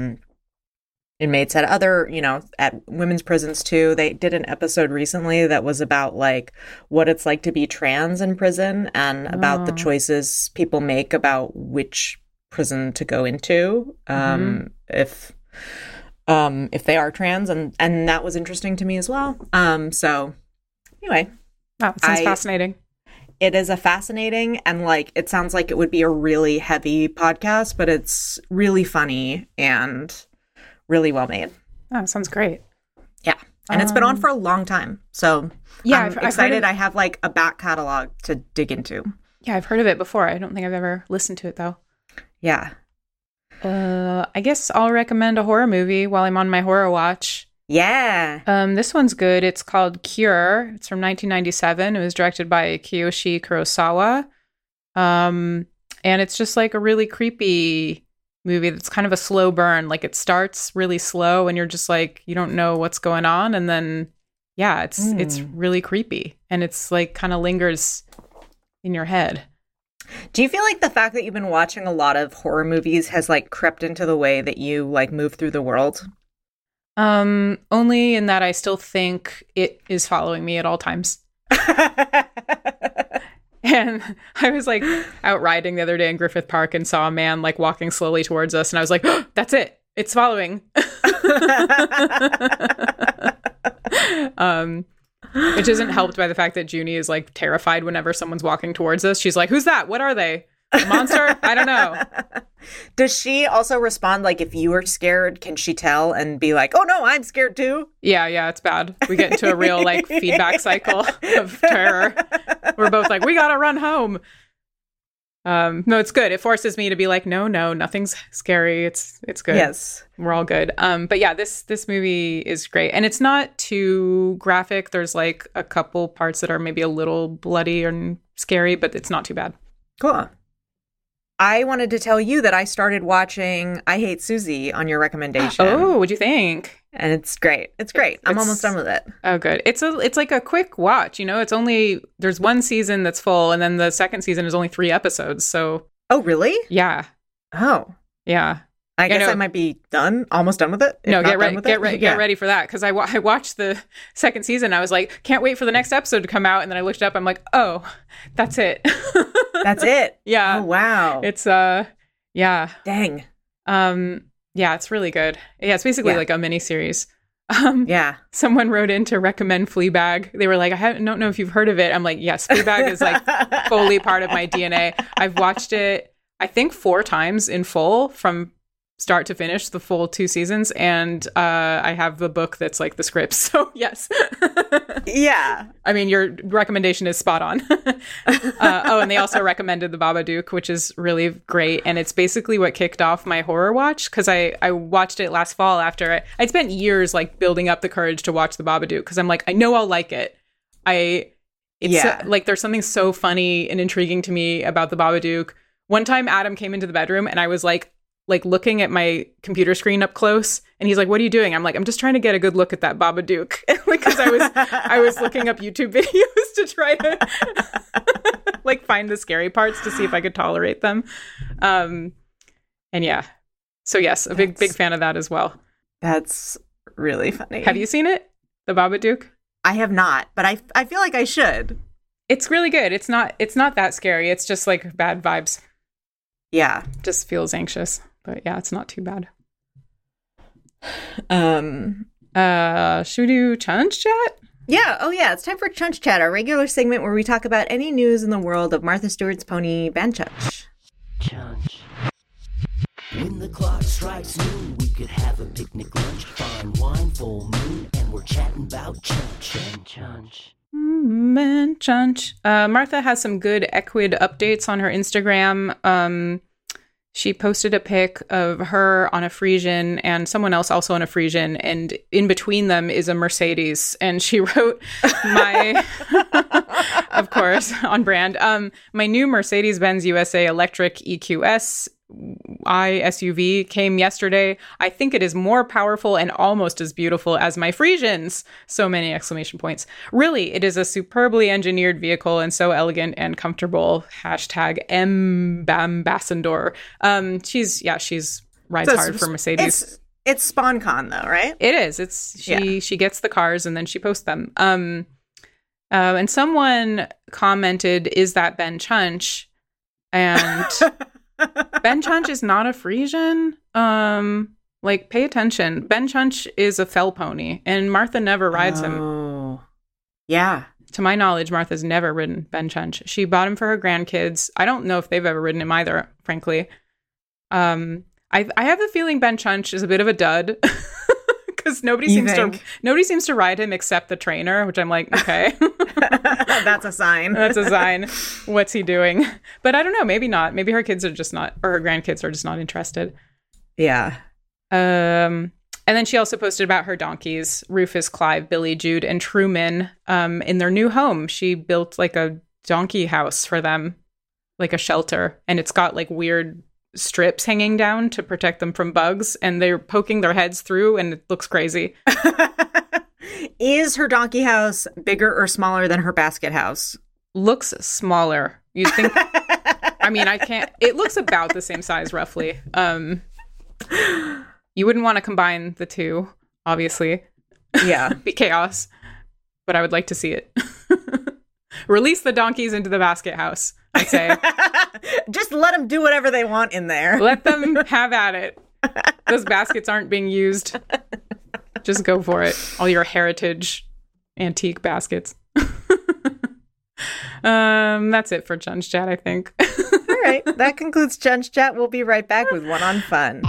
inmates at other, you know, at women's prisons too. They did an episode recently that was about like what it's like to be trans in prison and about the choices people make about which prison to go into if they are trans, and that was interesting to me as well. So anyway, wow, it sounds fascinating. It is a fascinating, and like it sounds like it would be a really heavy podcast, but it's really funny and really well made. Oh, sounds great. Yeah. And it's been on for a long time. So yeah, I'm excited. I have like a back catalog to dig into. Yeah, I've heard of it before. I don't think I've ever listened to it though. Yeah. I guess I'll recommend a horror movie while I'm on my horror watch. Yeah. This one's good. It's called Cure. It's from 1997. It was directed by Kiyoshi Kurosawa. And it's just like a really creepy movie that's kind of a slow burn. Like it starts really slow and you're just like, you don't know what's going on, and then it's really creepy, and it's like kind of lingers in your head. Do you feel like the fact that you've been watching a lot of horror movies has like crept into the way that you like move through the world? Only in that I still think it is following me at all times. And I was like out riding the other day in Griffith Park and saw a man like walking slowly towards us, and I was like, oh, that's it. It's following. Which isn't helped by the fact that Junie is like terrified whenever someone's walking towards us. She's like, who's that? What are they? A monster? I don't know. Does she also respond like if you are scared, can she tell and be like, oh no, I'm scared too? Yeah, it's bad. We get into a real like feedback cycle of terror. We're both like, we gotta run home. No, it's good. It forces me to be like, no, nothing's scary. It's good. Yes. We're all good. But yeah, this movie is great. And it's not too graphic. There's like a couple parts that are maybe a little bloody and scary, but it's not too bad. Cool. I wanted to tell you that I started watching I Hate Susie on your recommendation. Oh, what'd you think? And it's great. It's great. I'm almost done with it. Oh, good. It's like a quick watch. You know, there's one season that's full, and then the second season is only 3 episodes. So. Oh, really? Yeah. Oh. Yeah. I guess I might be almost done with it. No, get ready for that, because I watched the second season. I was like, can't wait for the next episode to come out, and then I looked it up. I'm like, oh, that's it. That's it. Yeah. Oh, wow. It's yeah. Dang. Yeah, it's really good. Yeah, it's basically like a mini series. Yeah. Someone wrote in to recommend Fleabag. They were like, don't know if you've heard of it. I'm like, yes, Fleabag is like fully part of my DNA. I've watched it, I think, 4 times in full from start to finish, the full 2 seasons, and I have the book that's like the script, so yes. Yeah. I mean, your recommendation is spot on. And they also recommended The Babadook, which is really great, and it's basically what kicked off my horror watch, because I watched it last fall after I'd spent years like building up the courage to watch The Babadook, because I'm like, I know I'll like it. Like there's something so funny and intriguing to me about The Babadook. One time Adam came into the bedroom and I was like looking at my computer screen up close, and he's like, what are you doing? I'm like, I'm just trying to get a good look at that Babadook. Because I was looking up YouTube videos to try to like find the scary parts to see if I could tolerate them. And yeah. So yes, a big fan of that as well. That's really funny. Have you seen it? The Babadook? I have not, but I feel like I should. It's really good. It's not that scary. It's just like bad vibes. Yeah. Just feels anxious. But yeah, it's not too bad. Should we do Chunch Chat? Yeah. Oh, yeah. It's time for Chunch Chat, our regular segment where we talk about any news in the world of Martha Stewart's pony, Benchunch. Chunch. When the clock strikes noon, we could have a picnic lunch, fine wine, full moon, and we're chatting about Chunch and Chunch. Chunch. Martha has some good Equid updates on her Instagram. She posted a pic of her on a Frisian and someone else also on a Frisian, and in between them is a Mercedes. And she wrote, of course, on brand, my new Mercedes-Benz USA electric EQS SUV came yesterday. I think it is more powerful and almost as beautiful as my Frisians. So many exclamation points. Really, it is a superbly engineered vehicle and so elegant and comfortable. #Ambassador. She's rides hard for Mercedes. It's SpawnCon though, right? It is. She gets the cars and then she posts them. And someone commented, "Is that Benchunch?" And Benchunch is not a Frisian. Pay attention. Benchunch is a fell pony, and Martha never rides him. Oh, yeah. To my knowledge, Martha's never ridden Benchunch. She bought him for her grandkids. I don't know if they've ever ridden him either, frankly. I have the feeling Benchunch is a bit of a dud. Because nobody seems to ride him except the trainer, which I'm like, okay. That's a sign. That's a sign. What's he doing? But I don't know. Maybe not. Maybe her kids are just not, or her grandkids are just not interested. Yeah. And then she also posted about her donkeys, Rufus, Clive, Billy, Jude, and Truman, in their new home. She built like a donkey house for them, like a shelter, and it's got like weird strips hanging down to protect them from bugs, and they're poking their heads through, and it looks crazy. Is her donkey house bigger or smaller than her basket house? Looks smaller. You'd think. I mean, I can't. It looks about the same size, roughly. You wouldn't want to combine the two, obviously. Yeah. Be chaos. But I would like to see it. Release the donkeys into the basket house, I say. Just let them do whatever they want in there. Let them have at it. Those baskets aren't being used. Just go for it. All your heritage antique baskets. That's it for Chunch Chat, I think. All right. That concludes Chunch Chat. We'll be right back with One on Fun.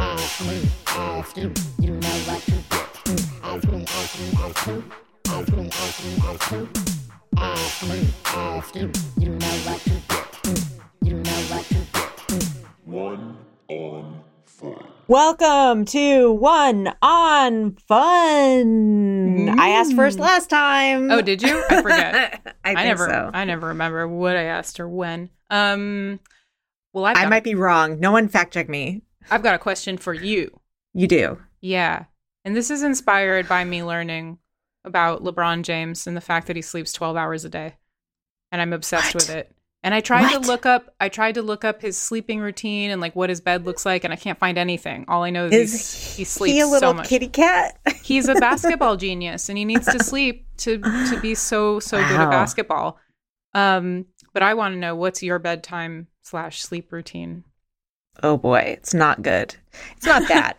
One on Fun. Welcome to One on Fun. I asked first last time. Oh, did you? I forget. I think so. I never remember what I asked or when. Well, I might be wrong. No one fact check me. I've got a question for you. You do. Yeah. And this is inspired by me learning about LeBron James and the fact that he sleeps 12 hours a day. And I'm obsessed with it. And I tried to look up his sleeping routine and like what his bed looks like, and I can't find anything. All I know is he sleeps he a little so much. kitty cat? He's a basketball genius, and he needs to sleep to be so good at basketball. But I want to know, what's your bedtime / sleep routine? Oh boy, it's not good. It's not bad.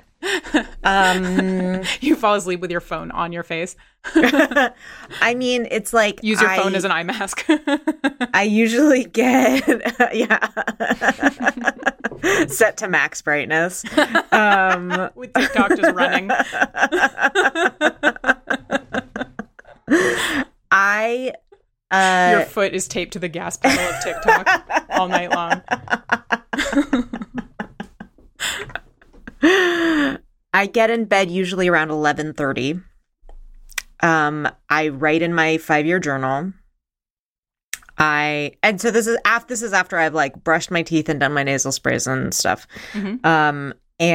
You fall asleep with your phone on your face. I mean, it's like use your phone as an eye mask. I usually get set to max brightness. With TikTok just running. Your foot is taped to the gas pedal of TikTok all night long. I get in bed usually around 11:30. I write in my 5-year journal. So this is after I've like brushed my teeth and done my nasal sprays and stuff. Mm-hmm.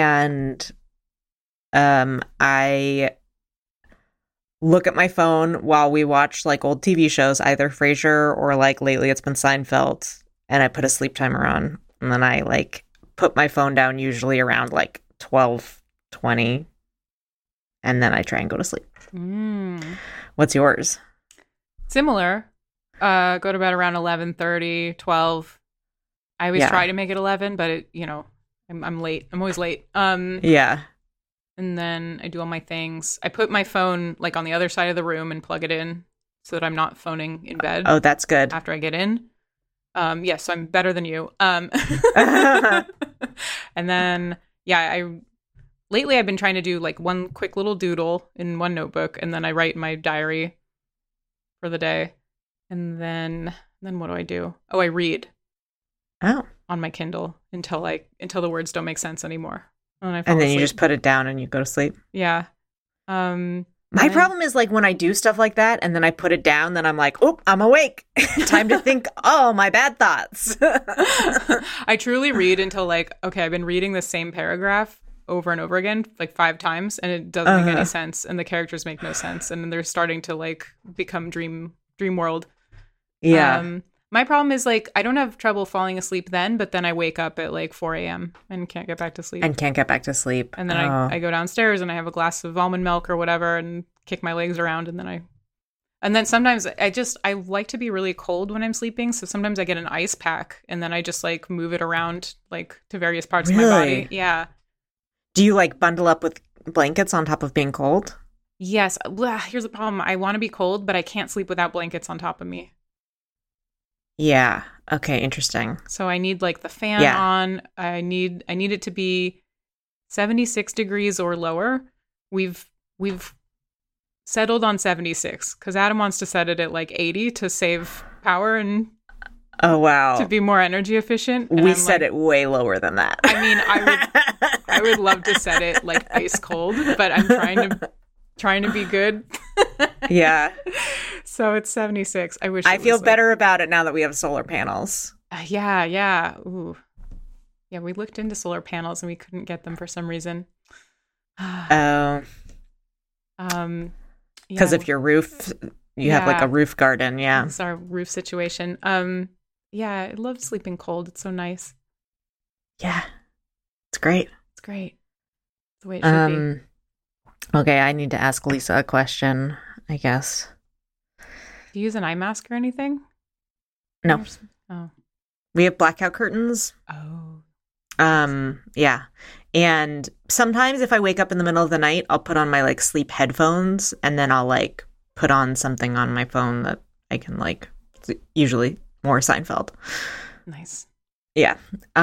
I look at my phone while we watch like old TV shows, either Frasier or like lately it's been Seinfeld, and I put a sleep timer on, and then I like put my phone down usually around like 12:20, and then I try and go to sleep. What's yours? Similar. Go to bed around 11:30, 12. I always try to make it 11, but it, I'm late. I'm always late. Yeah. And then I do all my things. I put my phone like on the other side of the room and plug it in so that I'm not phoning in bed. Oh, that's good. After I get in. Yes, so I'm better than you. And then, lately I've been trying to do like one quick little doodle in one notebook, and then I write my diary for the day. And then what do? Oh, I read. Oh. On my Kindle until the words don't make sense anymore. And then you just put it down and you go to sleep. Yeah. My problem is like when I do stuff like that and then I put it down, then I'm like, oh, I'm awake. Time to think, my bad thoughts. I truly read until like, okay, I've been reading the same paragraph over and over again, like 5 times, and it doesn't make any sense, and the characters make no sense, and they're starting to like become dream world. Yeah. My problem is like I don't have trouble falling asleep then, but then I wake up at like 4 a.m. and can't get back to sleep. And then I go downstairs and I have a glass of almond milk or whatever and kick my legs around, and then sometimes I like to be really cold when I'm sleeping, so sometimes I get an ice pack and then I just like move it around like to various parts of my body. Yeah. Do you like bundle up with blankets on top of being cold? Yes. Here's the problem. I want to be cold, but I can't sleep without blankets on top of me. Yeah. Okay. Interesting. So I need like the fan on. I need it to be 76 degrees or lower. We've settled on 76 because Adam wants to set it at like 80 to save power and oh wow, to be more energy efficient. And we set it way lower than that. I mean, I would love to set it like ice cold, but I'm trying to be good. Yeah. So it's 76. I wish I feel better about it now that we have solar panels. Yeah. Ooh. Yeah, we looked into solar panels and we couldn't get them for some reason. Oh. Because of your roof, you have like a roof garden. Yeah. It's our roof situation. Yeah, I love sleeping cold. It's so nice. Yeah. It's great. It's great. It's the way it should be. Okay, I need to ask Lisa a question, I guess. Do you use an eye mask or anything? No. Oh. We have blackout curtains. Oh. Yeah. And sometimes if I wake up in the middle of the night, I'll put on my like sleep headphones, and then I'll like put on something on my phone that I can like, usually more Seinfeld. Nice. Yeah.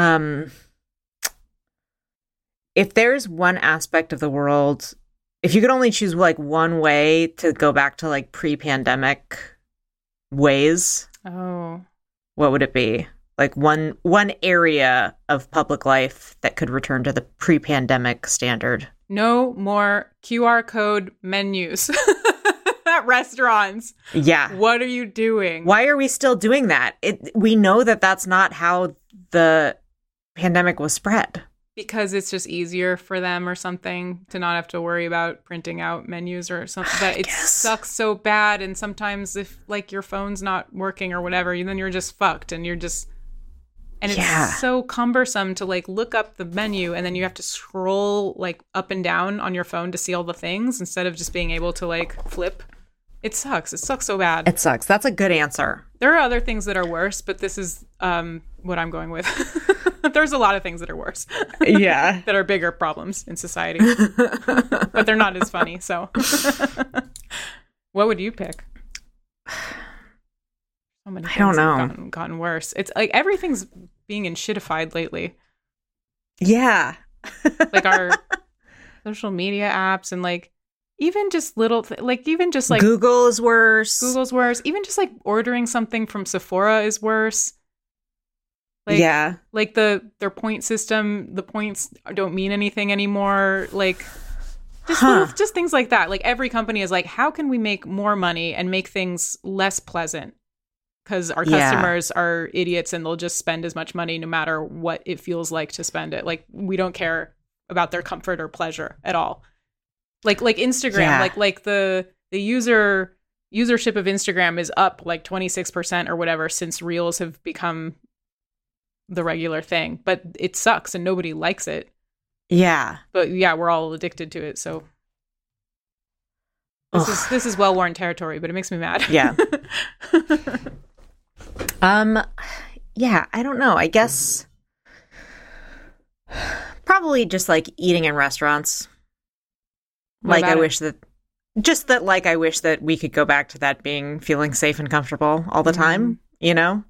If there's one aspect of the world, if you could only choose like one way to go back to like pre-pandemic ways, what would it be? Like one area of public life that could return to the pre-pandemic standard. No more QR code menus at restaurants. Yeah. What are you doing? Why are we still doing that? We know that that's not how the pandemic was spread. Because it's just easier for them or something to not have to worry about printing out menus or something. But it sucks so bad. And sometimes if like your phone's not working or whatever, then you're just fucked and you're just... And it's so cumbersome to like look up the menu and then you have to scroll like up and down on your phone to see all the things instead of just being able to like flip. It sucks. It sucks so bad. It sucks. That's a good answer. There are other things that are worse, but this is what I'm going with. There's a lot of things that are worse. Yeah. That are bigger problems in society. But they're not as funny, so. What would you pick? So many things I don't know. have gotten worse. It's like everything's being shitified lately. Yeah. Like our social media apps and like even just little, even just like Google is worse. Google's worse. Even just like ordering something from Sephora is worse. Like, yeah. Like their point system, the points don't mean anything anymore. Like just things like that. Like every company is like, how can we make more money and make things less pleasant? Because our customers are idiots and they'll just spend as much money no matter what it feels like to spend it. Like we don't care about their comfort or pleasure at all. Like Instagram, like the usership of Instagram is up like 26% or whatever since Reels have become the regular thing, but it sucks and nobody likes it. Yeah. But yeah, we're all addicted to it. So this is well-worn territory, but it makes me mad. Yeah. Yeah, I don't know. I guess probably just like eating in restaurants. Like I wish that we could go back to that feeling safe and comfortable all the time, you know?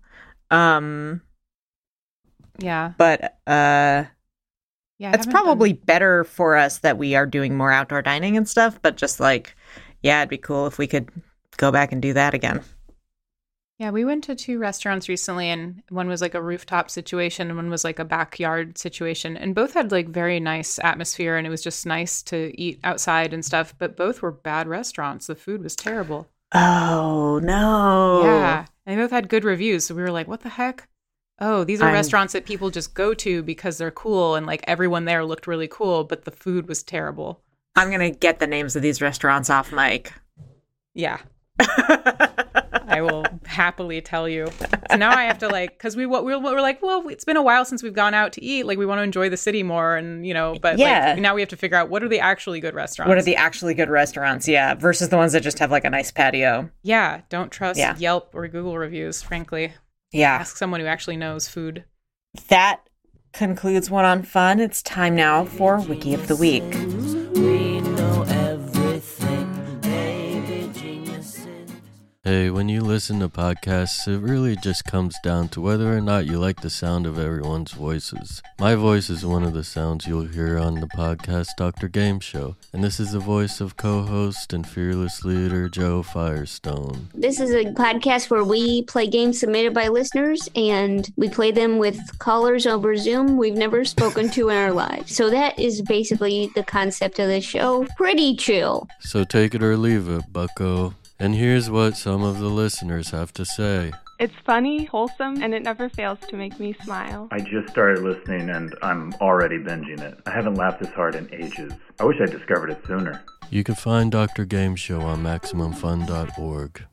Yeah. But it's probably better for us that we are doing more outdoor dining and stuff, but just like, yeah, it'd be cool if we could go back and do that again. Yeah, we went to 2 restaurants recently, and one was like a rooftop situation and one was like a backyard situation, and both had like very nice atmosphere and it was just nice to eat outside and stuff, but both were bad restaurants. The food was terrible. Oh, no. Yeah, and they both had good reviews, so we were like, what the heck? Oh, these are restaurants that people just go to because they're cool and like everyone there looked really cool, but the food was terrible. I'm going to get the names of these restaurants off mic. Yeah. I will happily tell you. So now I have to like, because we're like, well, it's been a while since we've gone out to eat. Like we want to enjoy the city more, and you know, but like now we have to figure out what are the actually good restaurants. What are the actually good restaurants? Yeah, versus the ones that just have like a nice patio. Yeah, don't trust Yelp or Google reviews. Frankly, ask someone who actually knows food. That concludes One on Fun. It's time now for Wiki of the Week. We know everything, baby geniuses. Hey, when you listen to podcasts, it really just comes down to whether or not you like the sound of everyone's voices. My voice is one of the sounds you'll hear on the podcast Dr. Game Show, and this is the voice of co-host and fearless leader Joe Firestone. This is a podcast where we play games submitted by listeners, and we play them with callers over Zoom we've never spoken to in our lives. So that is basically the concept of the show. Pretty chill. So take it or leave it, bucko. And here's what some of the listeners have to say. It's funny, wholesome, and it never fails to make me smile. I just started listening and I'm already binging it. I haven't laughed this hard in ages. I wish I discovered it sooner. You can find Dr. Game Show on MaximumFun.org.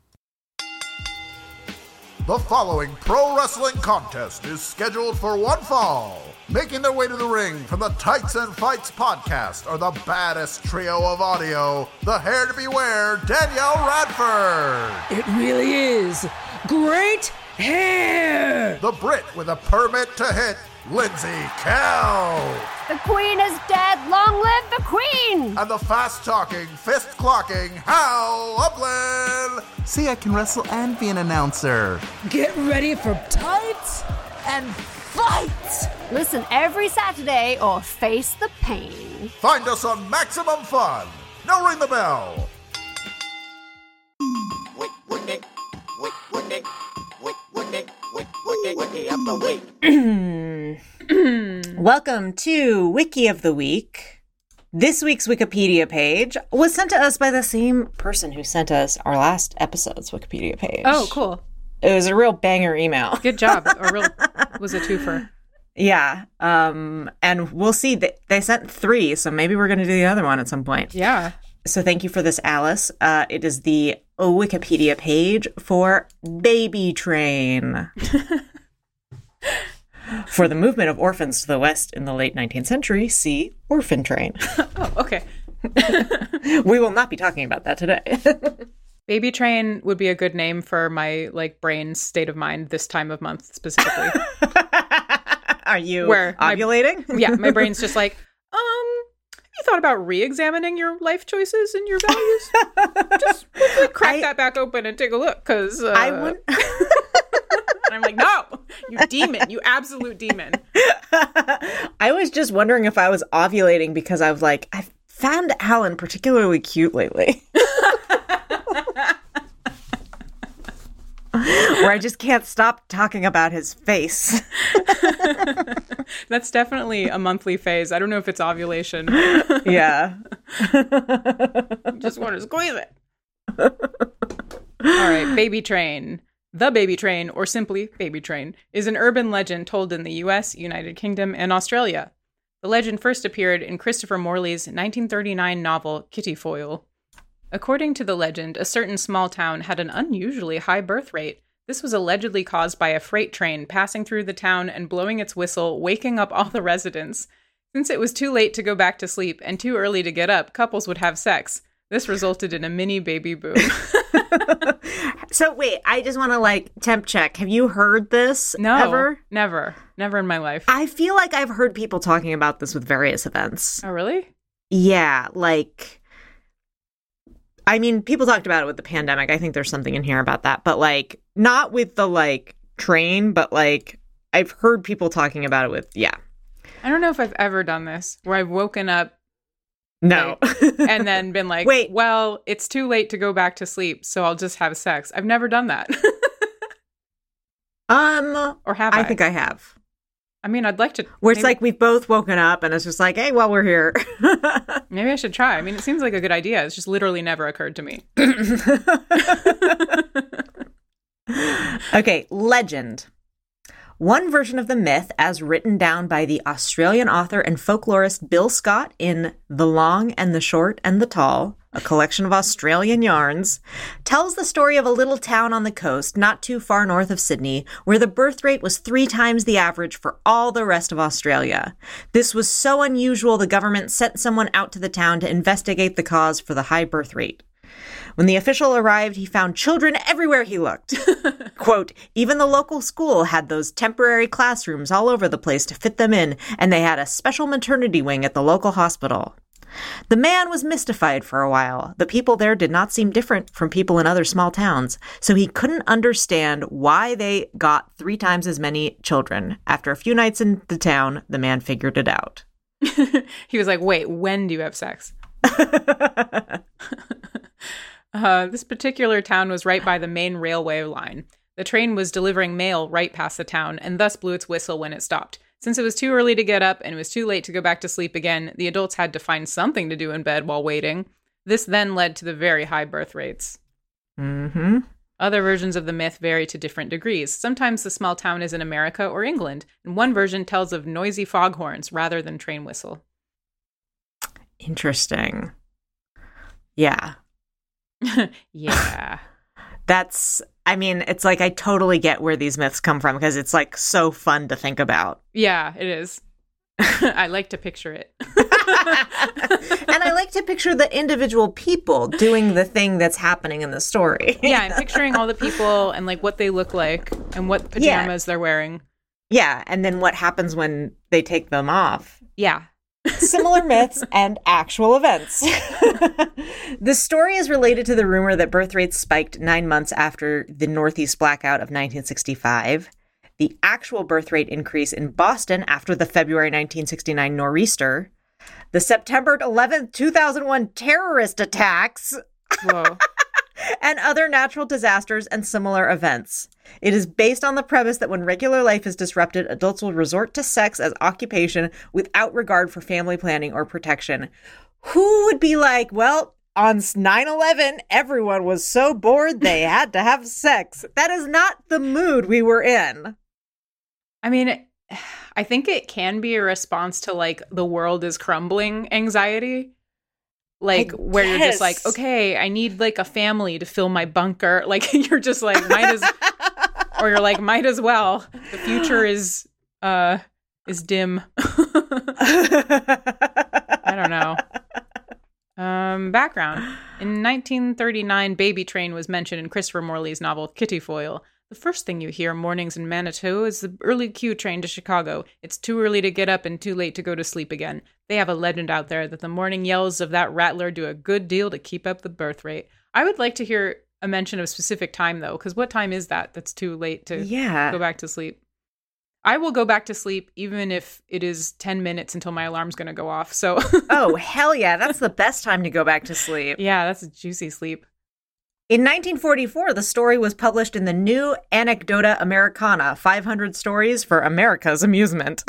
The following pro wrestling contest is scheduled for one fall. Making their way to the ring from the Tights and Fights podcast are the baddest trio of audio, the hair to beware, Danielle Radford. It really is. Great hair. The Brit with a permit to hit, Lindsay Kell. The Queen is dead. Long live the Queen. And the fast-talking, fist-clocking Hal Upland. See, I can wrestle and be an announcer. Get ready for Tights and Fights. Listen every Saturday or face the pain. Find us on Maximum Fun. Now ring the bell. Welcome to Wiki of the Week. This week's Wikipedia page was sent to us by the same person who sent us our last episode's Wikipedia page. Oh, cool. It was a real banger email. Good job. Was a twofer. Yeah. And we'll see. They sent 3, so maybe we're going to do the other one at some point. Yeah. So thank you for this, Alice. It is the Wikipedia page for Baby Train. For the movement of orphans to the West in the late 19th century, see Orphan Train. Oh, okay. We will not be talking about that today. Baby Train would be a good name for my brain state of mind this time of month specifically. Are you ovulating? My brain's just like, have you thought about re-examining your life choices and your values? Just crack that back open and take a look, because I wouldn't. And I'm like, no, you demon, you absolute demon. I was just wondering if I was ovulating because I was like, I've found Alan particularly cute lately. Where I just can't stop talking about his face. That's definitely a monthly phase. I don't know if it's ovulation. Yeah. Just want to squeeze it. All right, Baby Train. The Baby Train, or simply Baby Train, is an urban legend told in the US, United Kingdom, and Australia. The legend first appeared in Christopher Morley's 1939 novel Kittyfoyle. According to the legend, a certain small town had an unusually high birth rate. This was allegedly caused by a freight train passing through the town and blowing its whistle, waking up all the residents. Since it was too late to go back to sleep and too early to get up, couples would have sex. This resulted in a mini baby boom. So wait, I just want to temp check. Have you heard this ever? Never in my life. I feel like I've heard people talking about this with various events. Oh, really? Yeah, I mean, people talked about it with the pandemic. I think there's something in here about that. But, not with the, train, but, I've heard people talking about it with, yeah. I don't know if I've ever done this, where I've woken up. No. And then been like, wait, well, it's too late to go back to sleep, so I'll just have sex. I've never done that. Or have I? I think I have. I mean, I'd like to. Where it's we've both woken up and it's just hey, well, we're here. Maybe I should try. I mean, it seems like a good idea. It's just literally never occurred to me. Okay, legend. One version of the myth, as written down by the Australian author and folklorist Bill Scott in The Long and the Short and the Tall, a collection of Australian yarns, tells the story of a little town on the coast not too far north of Sydney, where the birth rate was 3 times the average for all the rest of Australia. This was so unusual the government sent someone out to the town to investigate the cause for the high birth rate. When the official arrived, he found children everywhere he looked. Quote, even the local school had those temporary classrooms all over the place to fit them in, and they had a special maternity wing at the local hospital. The man was mystified for a while. The people there did not seem different from people in other small towns, so he couldn't understand why they got 3 times as many children. After a few nights in the town, the man figured it out. He was like, wait, when do you have sex? This particular town was right by the main railway line. The train was delivering mail right past the town, and thus blew its whistle when it stopped. Since it was too early to get up and it was too late to go back to sleep again, the adults had to find something to do in bed while waiting. This then led to the very high birth rates. Mm-hmm. Other versions of the myth vary to different degrees. Sometimes the small town is in America or England, and one version tells of noisy foghorns rather than train whistle. Interesting. Yeah. Yeah. It's I totally get where these myths come from because it's so fun to think about. Yeah, it is. I like to picture it. And I like to picture the individual people doing the thing that's happening in the story. Yeah, I'm picturing all the people and what they look like and what pajamas they're wearing. Yeah, and then what happens when they take them off. Yeah. Similar myths and actual events. The story is related to the rumor that birth rates spiked 9 months after the Northeast blackout of 1965, the actual birth rate increase in Boston after the February 1969 nor'easter, the September 11th, 2001 terrorist attacks, whoa, and other natural disasters and similar events. It is based on the premise that when regular life is disrupted, adults will resort to sex as occupation without regard for family planning or protection. Who would be like, well, on 9/11, everyone was so bored they had to have sex? That is not the mood we were in. I mean, I think it can be a response to like the world is crumbling anxiety. Like where you're just like, okay, I need like a family to fill my bunker. Like you're just like, might as well. The future is dim. I don't know. Background. In 1939, Baby Train was mentioned in Christopher Morley's novel Kitty Foyle. The first thing you hear mornings in Manitou is the early Q train to Chicago. It's too early to get up and too late to go to sleep again. They have a legend out there that the morning yells of that rattler do a good deal to keep up the birth rate. I would like to hear a mention of a specific time, though, because what time is that that's too late to go back to sleep? I will go back to sleep even if it is 10 minutes until my alarm's going to go off. So, oh, hell yeah. That's the best time to go back to sleep. Yeah, that's a juicy sleep. In 1944, the story was published in the New Anecdota Americana, 500 Stories for America's Amusement.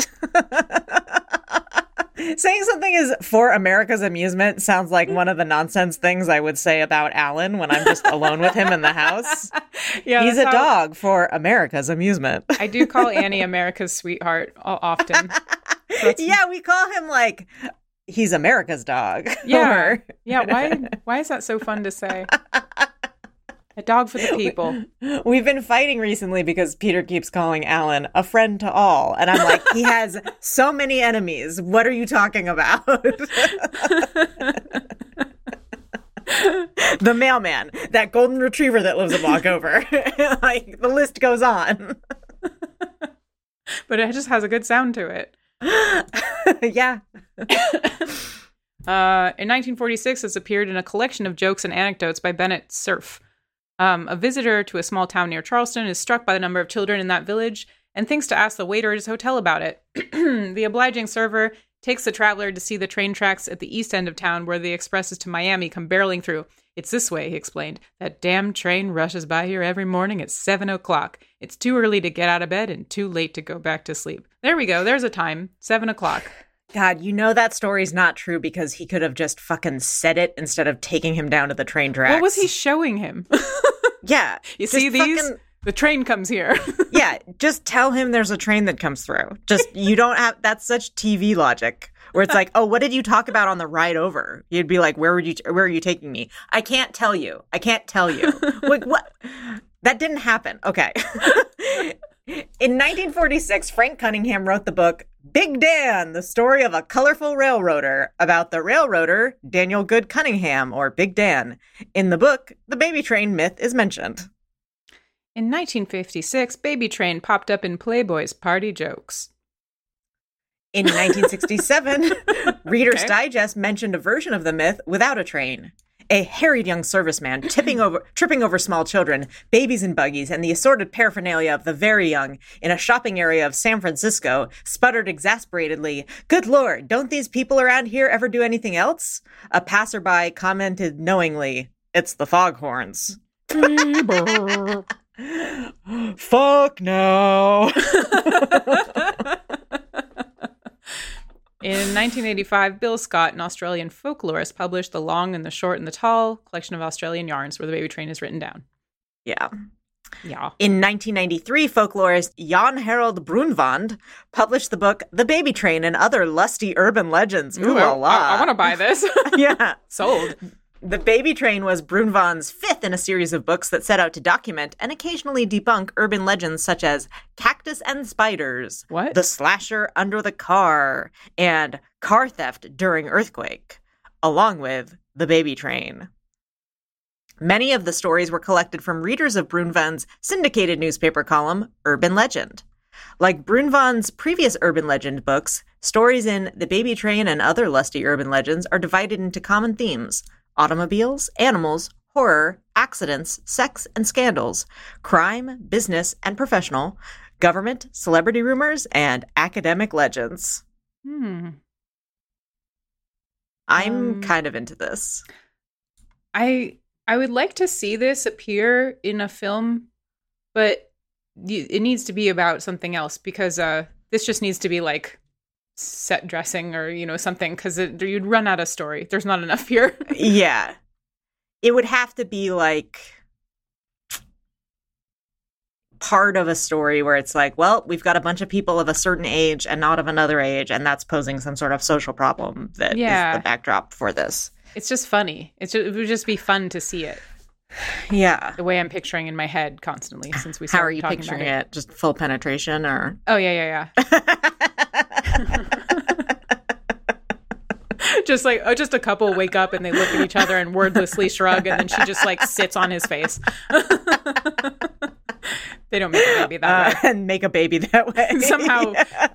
Saying something is for America's amusement sounds like one of the nonsense things I would say about Alan when I'm just alone with him in the house. Yeah, he's a dog for America's amusement. I do call Annie America's sweetheart often. So yeah, we call him like, he's America's dog. Yeah. Yeah, why is that so fun to say? A dog for the people. We've been fighting recently because Peter keeps calling Alan a friend to all. And I'm like, he has so many enemies. What are you talking about? The mailman, that golden retriever that lives a block over. Like, the list goes on. But it just has a good sound to it. Yeah. In 1946, it's appeared in a collection of jokes and anecdotes by Bennett Cerf. A visitor to a small town near Charleston is struck by the number of children in that village and thinks to ask the waiter at his hotel about it. The obliging server takes the traveler to see the train tracks at the east end of town where the expresses to Miami come barreling through. It's this way, he explained. That damn train rushes by here every morning at 7 o'clock. It's too early to get out of bed and too late to go back to sleep. There we go. There's a time. 7 o'clock. God, you know that story's not true because he could have just fucking said it instead of taking him down to the train tracks. What was he showing him? Yeah. You see these? The train comes here. Yeah, just tell him there's a train that comes through. Just, you don't have, that's such TV logic. Where it's like, oh, what did you talk about on the ride over? You'd be like, where are you taking me? I can't tell you. Like, what? That didn't happen. Okay. In 1946, Frank Cunningham wrote the book Big Dan, the story of a colorful railroader, about the railroader Daniel Good Cunningham, or Big Dan. In the book, the baby train myth is mentioned. In 1956, Baby Train popped up in Playboy's Party Jokes. In 1967, Reader's Digest mentioned a version of the myth without a train. A harried young serviceman tripping over small children, babies in buggies, and the assorted paraphernalia of the very young in a shopping area of San Francisco sputtered exasperatedly, "Good Lord, don't these people around here ever do anything else?" A passerby commented knowingly, "It's the foghorns." Fuck no. In 1985, Bill Scott, an Australian folklorist, published The Long and the Short and the Tall, collection of Australian yarns where the baby train is written down. Yeah. Yeah. In 1993, folklorist Jan Harold Brunvand published the book The Baby Train and Other Lusty Urban Legends. Ooh, I want to buy this. Yeah. Sold. The Baby Train was Brunvand's fifth in a series of books that set out to document and occasionally debunk urban legends such as cactus and spiders, what? The slasher under the car, and car theft during earthquake, along with The Baby Train. Many of the stories were collected from readers of Brunvand's syndicated newspaper column, Urban Legend. Like Brunvand's previous urban legend books, stories in The Baby Train and Other Lusty Urban Legends are divided into common themes: automobiles, animals, horror, accidents, sex and scandals, crime, business and professional, government, celebrity rumors, and academic legends. I'm kind of into this. I would like to see this appear in a film, but it needs to be about something else because this just needs to be like set dressing or, something, because you'd run out of story. There's not enough here. Yeah. It would have to be like part of a story where it's like, well, we've got a bunch of people of a certain age and not of another age, and that's posing some sort of social problem that is the backdrop for this. It's just funny. It would just be fun to see it. Yeah. The way I'm picturing in my head constantly since we How started are you talking picturing about it? Just full penetration or? Oh, yeah. Just like, just a couple wake up and they look at each other and wordlessly shrug, and then she just like sits on his face. They don't make a baby that way. And make a baby that way. Somehow.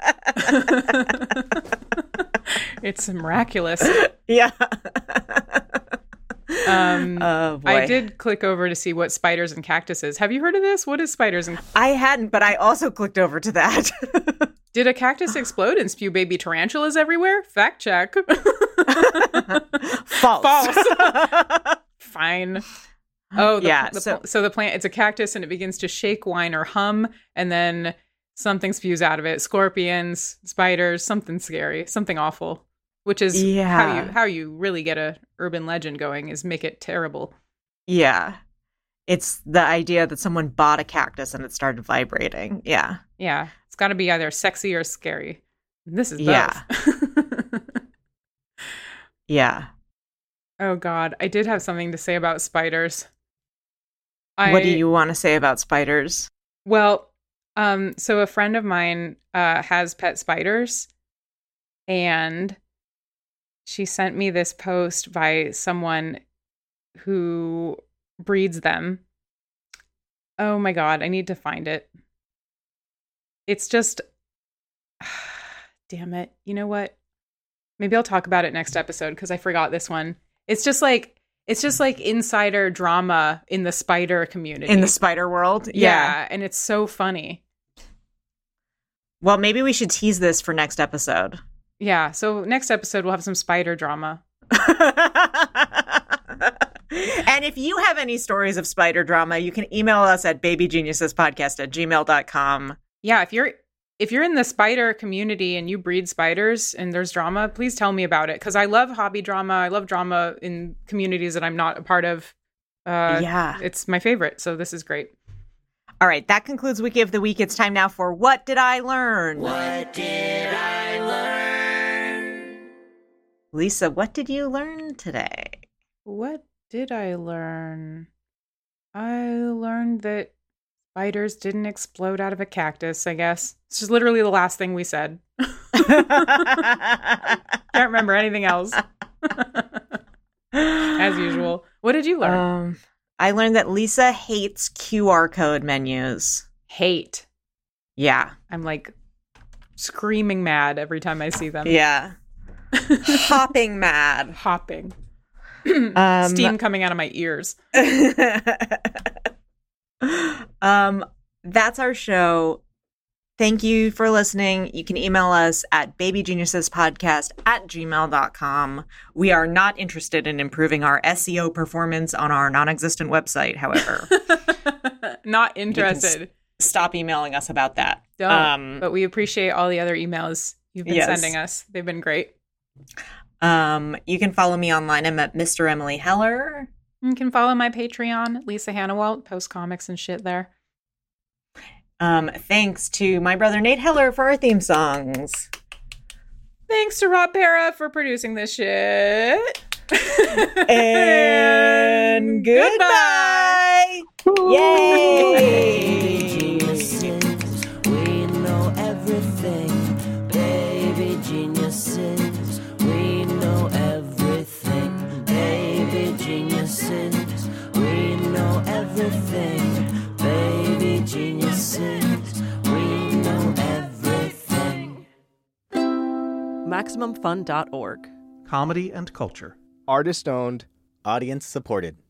It's miraculous. Yeah. Oh, boy. I did click over to see what spiders and cactuses. Have you heard of this? What is spiders and... I hadn't, but I also clicked over to that. Did a cactus explode and spew baby tarantulas everywhere? Fact check. False. Fine. Oh, so the plant, it's a cactus and it begins to shake, whine, or hum, and then something spews out of it. Scorpions, spiders, something scary, something awful. Which is how you really get a urban legend going, is make it terrible. Yeah. It's the idea that someone bought a cactus and it started vibrating. Yeah. Yeah. It's got to be either sexy or scary. This is both. Yeah. Oh, God. I did have something to say about spiders. What do you want to say about spiders? Well, so a friend of mine has pet spiders, and she sent me this post by someone who breeds them. Oh my God, I need to find it. It's just, damn it. You know what? Maybe I'll talk about it next episode because I forgot this one. It's just like insider drama in the spider community. In the spider world? Yeah, and it's so funny. Well, maybe we should tease this for next episode. Yeah, so next episode we'll have some spider drama. And if you have any stories of spider drama, you can email us at babygeniusespodcast@gmail.com. Yeah, if you're in the spider community and you breed spiders and there's drama, please tell me about it, because I love hobby drama. I love drama in communities that I'm not a part of. It's my favorite, so this is great. All right, that concludes Wiki of the Week. It's time now for What Did I Learn? What did I learn? Lisa, what did you learn today? What did I learn? I learned that spiders didn't explode out of a cactus, I guess. It's just literally the last thing we said. Can't remember anything else. As usual. What did you learn? I learned that Lisa hates QR code menus. Hate. Yeah. I'm like screaming mad every time I see them. Yeah. Hopping mad. Hopping. Steam coming out of my ears. That's our show. Thank you for listening. You can email us at babygeniusespodcast@gmail.com. We are not interested in improving our SEO performance on our non-existent website, however. Not interested. Stop emailing us about that. Don't. But we appreciate all the other emails you've been sending us. They've been great. You can follow me online. I'm at Mr. Emily Heller. You can follow my Patreon, Lisa Hannawalt, post comics and shit there. Thanks to my brother Nate Heller for our theme songs. Thanks to Rob Pera for producing this shit. And goodbye. Yay! We know everything. Baby geniuses. We know everything. Baby geniuses. We know everything. Baby geniuses. We know everything. MaximumFun.org. Comedy and culture. Artist owned. Audience supported.